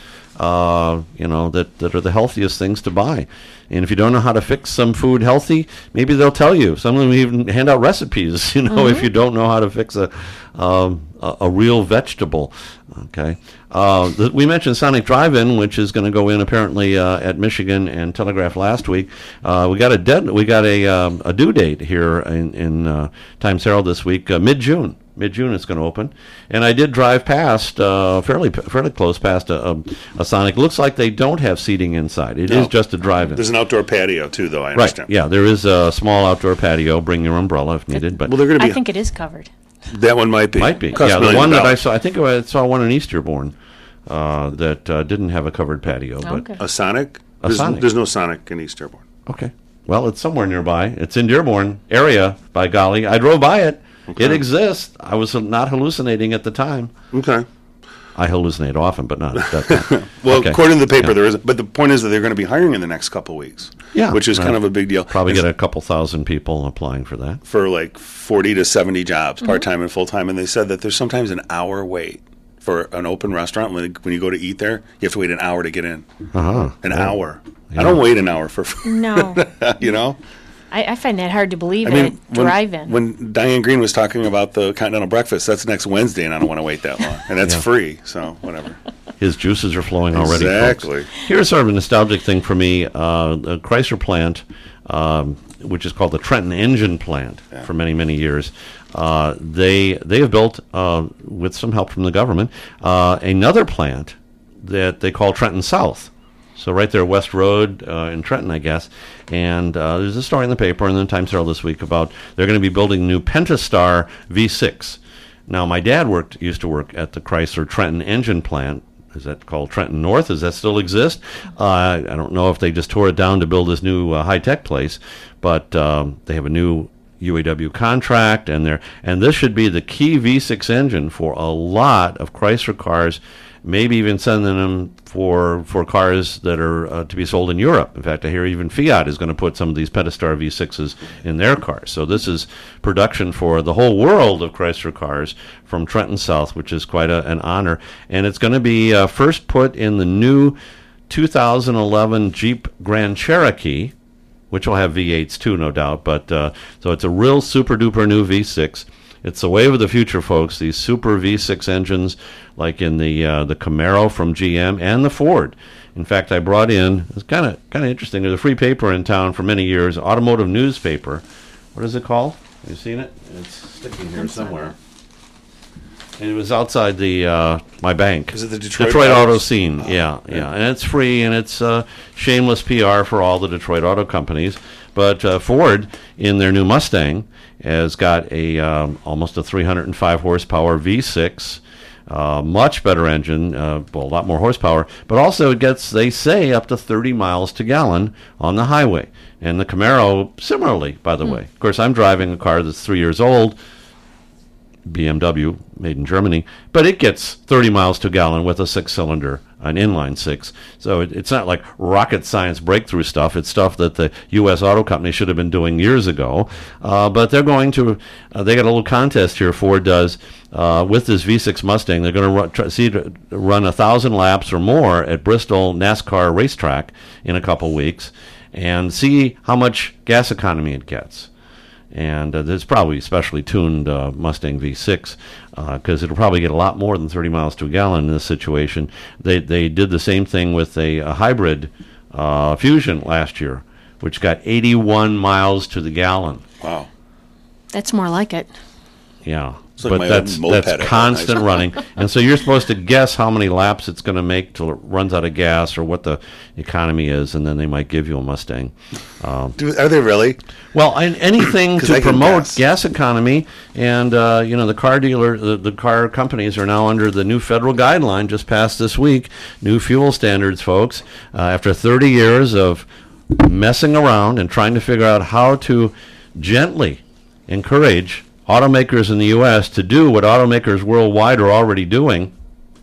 Uh, you know that that are the healthiest things to buy. And if you don't know how to fix some food healthy, maybe they'll tell you. Some of them even hand out recipes. You know, Mm-hmm. if you don't know how to fix a um, a, a real vegetable. Okay. Uh, th- we mentioned Sonic Drive-In, which is going to go in apparently uh, at Michigan and Telegraph last week. Uh, we got a dead, we got a um, a due date here in in uh, Times Herald this week, uh, mid June. Mid June it's going to open, and I did drive past, uh, fairly fairly close past a, a, a Sonic. Looks like they don't have seating inside. It No. is just a drive-in. There's an outdoor patio too, though. I Right. understand. Yeah, there is a small outdoor patio. Bring your umbrella if needed, but Well, they're going to I be. think it is covered. that one might be. might be. Costs Yeah, a the million one that I dollars. saw, I think I saw one in Easterbourne uh, that uh, didn't have a covered patio. But Okay. A Sonic. A there's, Sonic. There's no Sonic in East Dearborn. Okay. Well, it's somewhere nearby. It's in Dearborn area, by golly. I drove by it. It Okay. exists. I was not hallucinating at the time. Okay. I hallucinate often, but not at that time. Well, Okay. according to the paper, Yeah. there is. But the point is that they're going to be hiring in the next couple of weeks. Yeah, Which is right. kind of a big deal. Probably It's get a couple thousand people applying for that. for like forty to seventy jobs, part time and full time. And they said that there's sometimes an hour wait for an open restaurant. When when you go to eat there, you have to wait an hour to get in. Uh-huh. An Yeah. hour. I don't wait an hour for food. No, You know. I, I find that hard to believe. I mean, at when, drive-in. when Diane Green was talking about the continental breakfast, that's next Wednesday, and I don't want to wait that long, and that's Yeah. free. So whatever. His juices are flowing already, Exactly. folks. Here's sort of a nostalgic thing for me. Uh, the Chrysler plant, um, which is called the Trenton Engine Plant for many, many years, uh, they they have built, uh, with some help from the government, uh, another plant that they call Trenton South. So right there, West Road uh, in Trenton, I guess. And uh, there's a story in the paper in the Times Herald this week about they're going to be building a new Pentastar V six. Now, my dad worked used to work at the Chrysler Trenton engine plant. Is that called Trenton North? Does that still exist? Uh, I don't know if they just tore it down to build this new uh, high-tech place, but um, they have a new U A W contract, and they're and this should be the key V six engine for a lot of Chrysler cars. Maybe even sending them for for cars that are uh, to be sold in Europe. In fact, I hear even Fiat is going to put some of these Pentastar V sixes in their cars. So this is production for the whole world of Chrysler cars from Trenton South, which is quite a, an honor. And it's going to be uh, first put in the new two thousand eleven Jeep Grand Cherokee, which will have V eights too, no doubt. But uh, so it's a real super duper new V six. It's the wave of the future, folks. These super V six engines, like in the uh, the Camaro from G M and the Ford. In fact, I brought in. It's kind of kind of interesting. There's a free paper in town for many years, automotive newspaper. What is it called? Have you seen it? It's sticking here somewhere. It was outside the uh, my bank. Is it the Detroit Detroit Auto Autos? Scene? Yeah, yeah, and it's free and it's uh, shameless P R for all the Detroit auto companies. But uh, Ford, in their new Mustang, has got a um, almost a three hundred five horsepower V six, uh, much better engine, uh, well, a lot more horsepower, but also it gets, they say, up to thirty miles to gallon on the highway. And the Camaro, similarly, by the way. Of course, I'm driving a car that's three years old, B M W, made in Germany, but it gets thirty miles to gallon with a six-cylinder an inline six. So it, it's not like rocket science breakthrough stuff. It's stuff that the U S auto company should have been doing years ago. Uh, but they're going to, uh, they got a little contest here, Ford does, uh, with this V six Mustang. They're going to run, try, see to run a thousand laps or more at Bristol NASCAR racetrack in a couple weeks and see how much gas economy it gets. And uh, there's probably a specially tuned uh, Mustang V six because uh, it'll probably get a lot more than thirty miles to a gallon in this situation. They they did the same thing with a, a hybrid uh, Fusion last year, which got eighty-one miles to the gallon. Wow. That's more like it. Yeah. It's like but my that's, old moped that's at constant night. running. And so you're supposed to guess how many laps it's going to make till it runs out of gas or what the economy is, and then they might give you a Mustang. Um, Do, are they really? Well, and anything 'Cause to I can promote guess. gas economy, and uh, you know the car dealer, the, the car companies are now under the new federal guideline just passed this week, new fuel standards, folks. Uh, after thirty years of messing around and trying to figure out how to gently encourage automakers in the U S to do what automakers worldwide are already doing.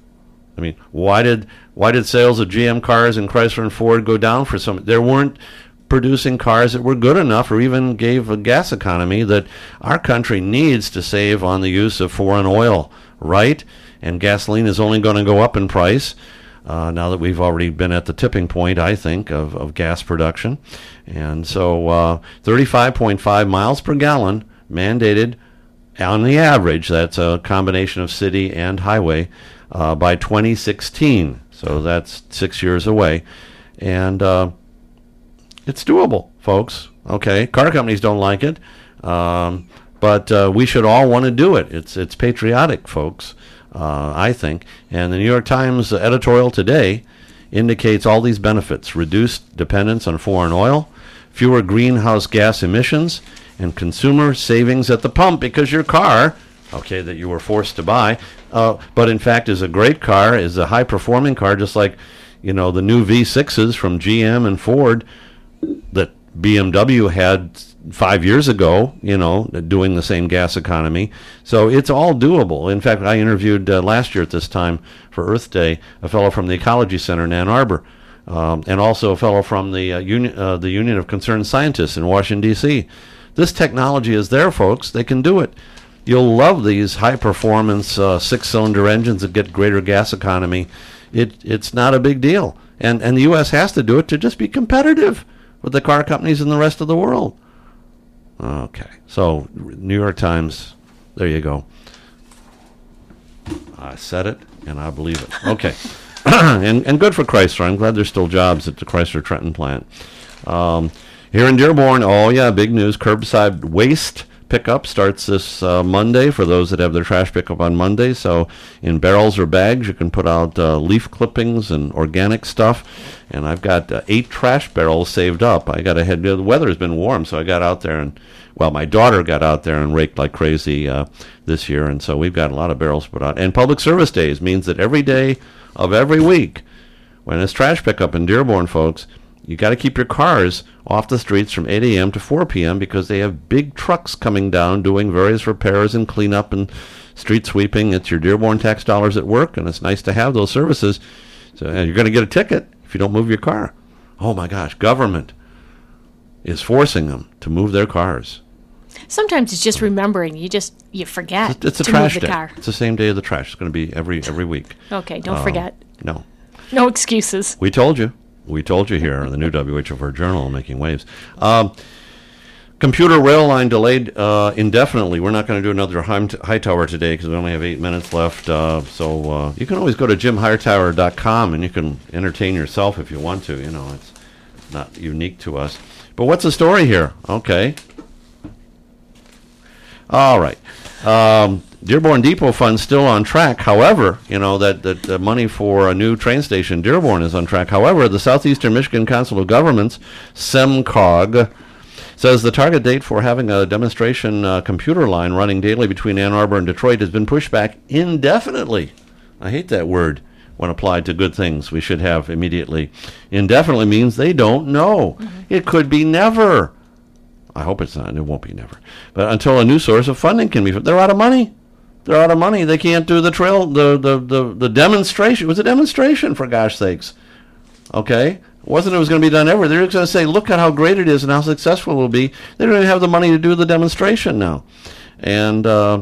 I mean, why did why did sales of G M cars and Chrysler and Ford go down for some? There weren't producing cars that were good enough or even gave a gas economy that our country needs to save on the use of foreign oil, right? And gasoline is only going to go up in price uh, now that we've already been at the tipping point, I think, of, of gas production. And so uh, thirty-five point five miles per gallon mandated on the average. That's a combination of city and highway uh, by twenty sixteen. So that's six years away. And uh, it's doable, folks. Okay, car companies don't like it, um, but uh, we should all want to do it. It's it's patriotic, folks, uh, I think. And the New York Times editorial today indicates all these benefits: reduced dependence on foreign oil, fewer greenhouse gas emissions, and consumer savings at the pump because your car, okay, that you were forced to buy, uh, but in fact is a great car, is a high-performing car, just like, you know, the new V sixes from G M and Ford that B M W had five years ago, you know, doing the same gas economy. So it's all doable. In fact, I interviewed uh, last year at this time for Earth Day a fellow from the Ecology Center in Ann Arbor, um, and also a fellow from the uh, Union, uh, the Union of Concerned Scientists in Washington, D C This technology is there, folks. They can do it. You'll love these high-performance uh, six-cylinder engines that get greater gas economy. It It's not a big deal. And, and the U S has to do it to just be competitive with the car companies in the rest of the world. Okay. So, New York Times, there you go. I said it, and I believe it. Okay. and, and good for Chrysler. I'm glad there's still jobs at the Chrysler Trenton plant. Um, Here in Dearborn, oh yeah, big news. Curbside waste pickup starts this uh, Monday for those that have their trash pickup on Monday. So in barrels or bags, you can put out uh, leaf clippings and organic stuff. And I've got uh, eight trash barrels saved up. I got ahead. The weather has been warm, so I got out there and, well, my daughter got out there and raked like crazy uh, this year. And so we've got a lot of barrels put out. And Public Service Days means that every day of every week, when it's trash pickup in Dearborn, folks, you got to keep your cars off the streets from eight a.m. to four p.m. because they have big trucks coming down doing various repairs and cleanup and street sweeping. It's your Dearborn tax dollars at work, and it's nice to have those services. So uh, you're going to get a ticket if you don't move your car. Oh, my gosh, government is forcing them to move their cars. Sometimes it's just remembering. You just, you forget It's, it's a to trash move the day. car. It's the same day of the trash. It's going to be every every week. Okay, don't Um, forget. No. No excuses. We told you. We told you here on the new W H F R Journal, Making Waves. Um, computer rail line delayed uh, indefinitely. We're not going to do another high tower today because we only have eight minutes left. Uh, so uh, you can always go to jim hightower dot com and you can entertain yourself if you want to. You know, it's not unique to us. But what's the story here? Okay. All right. Um, Dearborn Depot Fund still on track. However, you know, that, that the money for a new train station, Dearborn, is on track. However, the Southeastern Michigan Council of Governments, SEMCOG, says the target date for having a demonstration uh, computer line running daily between Ann Arbor and Detroit has been pushed back indefinitely. I hate that word when applied to good things we should have immediately. Indefinitely means they don't know. Mm-hmm. It could be never. I hope it's not. It won't be never. But until a new source of funding can be, they're out of money. they're out of money. They can't do the trail, the, the, the, the demonstration. It was a demonstration, for gosh sakes. Okay? It wasn't it was going to be done ever. They're going to say, look at how great it is and how successful it will be. They don't even have the money to do the demonstration now. And uh,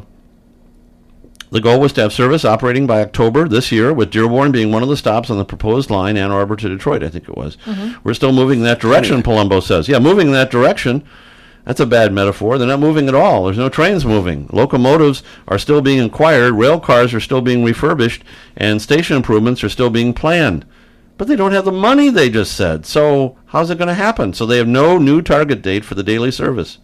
the goal was to have service operating by October this year, with Dearborn being one of the stops on the proposed line, Ann Arbor to Detroit, I think it was. Mm-hmm. We're still moving in that direction, Palumbo says. Yeah, moving in that direction. That's a bad metaphor. They're not moving at all. There's no trains moving. Locomotives are still being acquired, rail cars are still being refurbished, and station improvements are still being planned. But they don't have the money, they just said. So how's it going to happen? So they have no new target date for the daily service.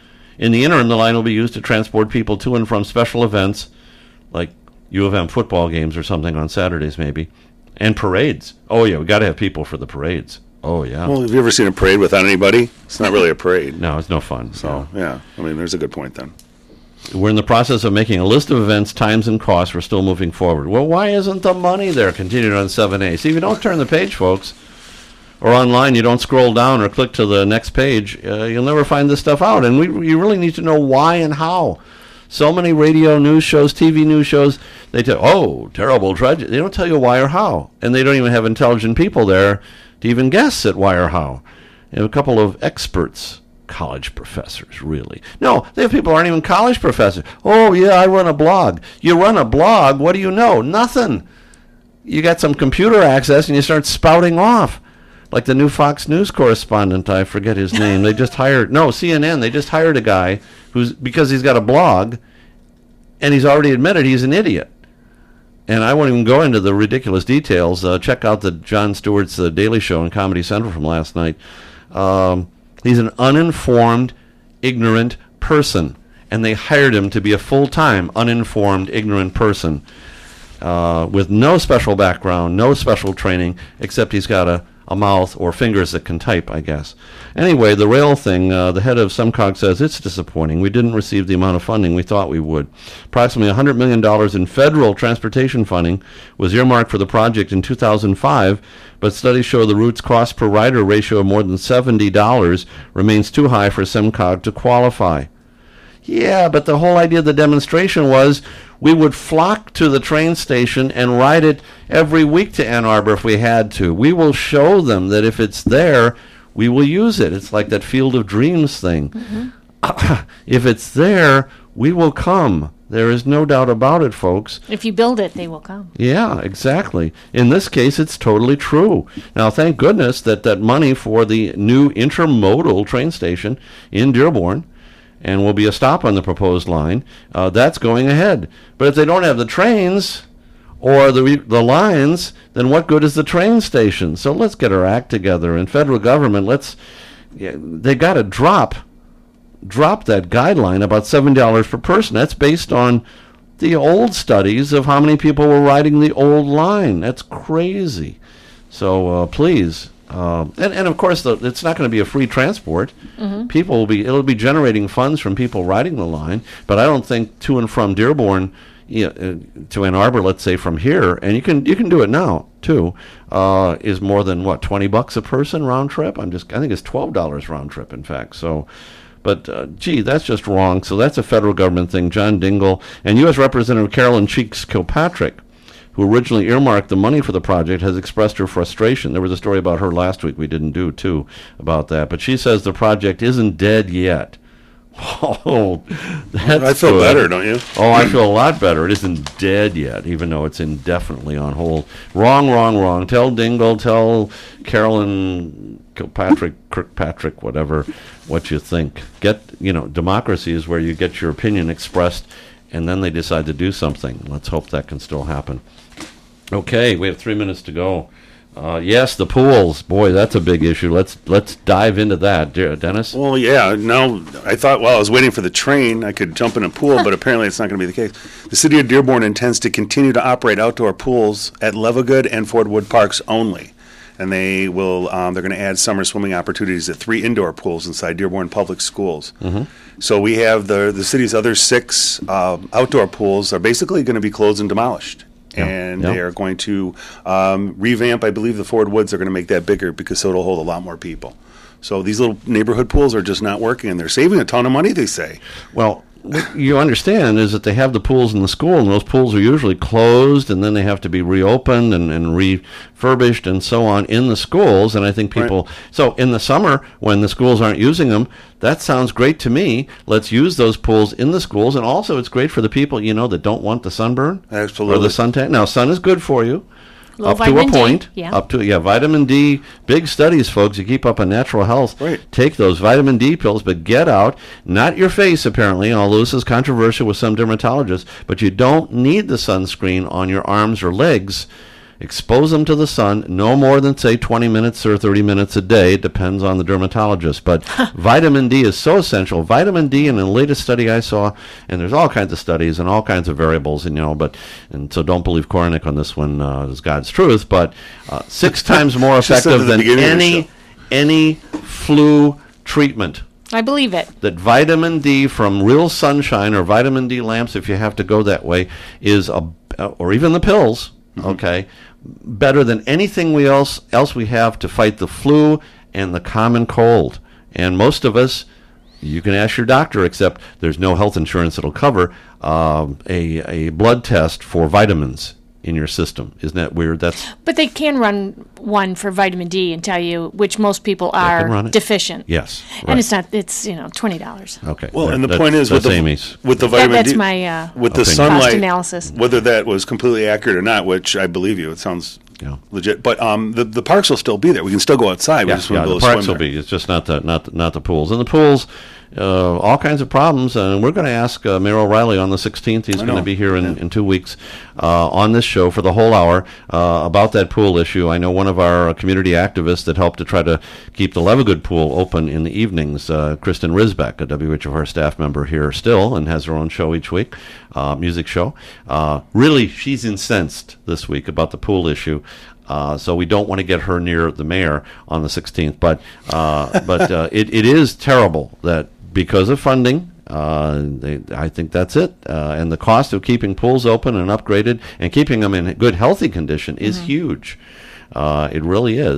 In the interim, the line will be used to transport people to and from special events, like U of M football games or something on Saturdays maybe, and parades. Oh, yeah, we got to have people for the parades. Oh, yeah. Well, have you ever seen a parade without anybody? It's not really a parade. No, it's no fun. So, yeah, I mean, there's a good point then. We're in the process of making a list of events, times, and costs. We're still moving forward. Well, why isn't the money there? Continued on seven A. See, if you don't turn the page, folks, or online, you don't scroll down or click to the next page, uh, you'll never find this stuff out. And we, you really need to know why and how. So many radio news shows, T V news shows, they tell, oh, terrible tragedy. They don't tell you why or how. And they don't even have intelligent people there to even guess at why or how. You have a couple of experts, college professors, really. No, they have people who aren't even college professors. Oh, yeah, I run a blog. You run a blog, what do you know? Nothing. You got some computer access and you start spouting off. Like the new Fox News correspondent, I forget his name. They just hired, no, C N N, they just hired a guy who's, because he's got a blog, and he's already admitted he's an idiot. And I won't even go into the ridiculous details. Uh, check out the Jon Stewart's uh, Daily Show on Comedy Central from last night. Um, he's an uninformed, ignorant person. And they hired him to be a full-time, uninformed, ignorant person uh, with no special background, no special training, except he's got a, a mouth or fingers that can type, I guess. Anyway, the rail thing, uh, the head of SEMCOG says it's disappointing. We didn't receive the amount of funding we thought we would. Approximately one hundred million dollars in federal transportation funding was earmarked for the project in two thousand five, but studies show the route's cost per rider ratio of more than seventy dollars remains too high for SEMCOG to qualify. Yeah, but the whole idea of the demonstration was we would flock to the train station and ride it every week to Ann Arbor if we had to. We will show them that if it's there, we will use it. It's like that Field of Dreams thing. Mm-hmm. If it's there, we will come. There is no doubt about it, folks. If you build it, they will come. Yeah, exactly. In this case, it's totally true. Now, thank goodness that that money for the new intermodal train station in Dearborn, and will be a stop on the proposed line, uh, that's going ahead. But if they don't have the trains or the the lines, then what good is the train station? So let's get our act together. And federal government, let's, yeah, they got to drop, drop that guideline about seven dollars per person. That's based on the old studies of how many people were riding the old line. That's crazy. So uh, please. Um, and, and of course, the, it's not going to be a free transport. Mm-hmm. People will be it'll be generating funds from people riding the line. But I don't think to and from Dearborn, you know, uh, to Ann Arbor, let's say from here, and you can you can do it now too, uh, is more than what twenty bucks a person round trip. I'm just I think it's twelve dollars round trip, in fact. So, but uh, gee, that's just wrong. So that's a federal government thing. John Dingell and U S Representative Carolyn Cheeks Kilpatrick, who originally earmarked the money for the project, has expressed her frustration. There was a story about her last week we didn't do, too, about that. But she says the project isn't dead yet. Oh, that's I feel good. better, don't you? Oh, I feel a lot better. It isn't dead yet, even though it's indefinitely on hold. Wrong, wrong, wrong. Tell Dingell, tell Carolyn Kilpatrick, Kirkpatrick, whatever, what you think. Get, you know, democracy is where you get your opinion expressed, and then they decide to do something. Let's hope that can still happen. Okay, we have three minutes to go. Uh, yes, the pools. Boy, that's a big issue. Let's let's dive into that, dear Dennis. Well, yeah. No, I thought while I was waiting for the train, I could jump in a pool, but apparently it's not going to be the case. The city of Dearborn intends to continue to operate outdoor pools at Levagood and Fordwood Parks only, and they will. Um, they're going to add summer swimming opportunities at three indoor pools inside Dearborn Public Schools. Mm-hmm. So we have the the city's other six uh, outdoor pools are basically going to be closed and demolished. And yep. they are going to um, revamp, I believe the Ford Woods are going to make that bigger because so it'll hold a lot more people. So these little neighborhood pools are just not working, and they're saving a ton of money, they say. Well, what you understand is that they have the pools in the school, and those pools are usually closed, and then they have to be reopened and, and refurbished and so on in the schools. And I think people, right. So in the summer, when the schools aren't using them, that sounds great to me. Let's use those pools in the schools. And also it's great for the people, you know, that don't want the sunburn. Absolutely. Or the suntan. Now, sun is good for you. Low Up to a vitamin D, point. yeah. Up to, yeah, vitamin D, big studies, folks. You keep up on natural health. Right. Take those vitamin D pills, but get out, not your face, apparently, although this is controversial with some dermatologists, but you don't need the sunscreen on your arms or legs. Expose them to the sun no more than, say, twenty minutes or thirty minutes a day. It depends on the dermatologist. But vitamin D is so essential. Vitamin D, in the latest study I saw, and there's all kinds of studies and all kinds of variables, and, you know, but, and so don't believe Kornick on this one uh, is God's truth, but uh, six times more effective than any, any flu treatment. I believe it. That vitamin D from real sunshine or vitamin D lamps, if you have to go that way, is a, or even the pills, mm-hmm. okay, better than anything we else else we have to fight the flu and the common cold. And most of us, you can ask your doctor, except there's no health insurance that'll cover um, a a blood test for vitamins in your system. Isn't that weird? That's But they can run one for vitamin D and tell you which most people are deficient. Yes, right. And it's not. It's you know twenty dollars. Okay. Well, that, and the that's, point is with that's the Amy's. with the That, vitamin that's D, my uh, with the opinion. sunlight cost analysis. whether that was completely accurate or not, which I believe you, it sounds Yeah. legit. But um, the the parks will still be there. We can still go outside. We Yeah, just yeah, want to the go parks swim will there. be. It's just not the not the, not the pools. And the pools, uh, all kinds of problems. And we're going to ask uh, Mayor O'Reilly on the sixteenth. He's I going to know. be here in, in two weeks uh, on this show for the whole hour uh, about that pool issue. I know one of our uh, community activists that helped to try to keep the Levagood pool open in the evenings, uh, Kristen Risbeck, a W H F R staff member here still, and has her own show each week, uh, music show. Uh, really, she's incensed this week about the pool issue. Uh, so we don't want to get her near the mayor on the sixteenth. But uh, but uh, it, it is terrible that because of funding, uh, they, I think that's it. Uh, and the cost of keeping pools open and upgraded and keeping them in good, healthy condition is huge. Uh, it really is.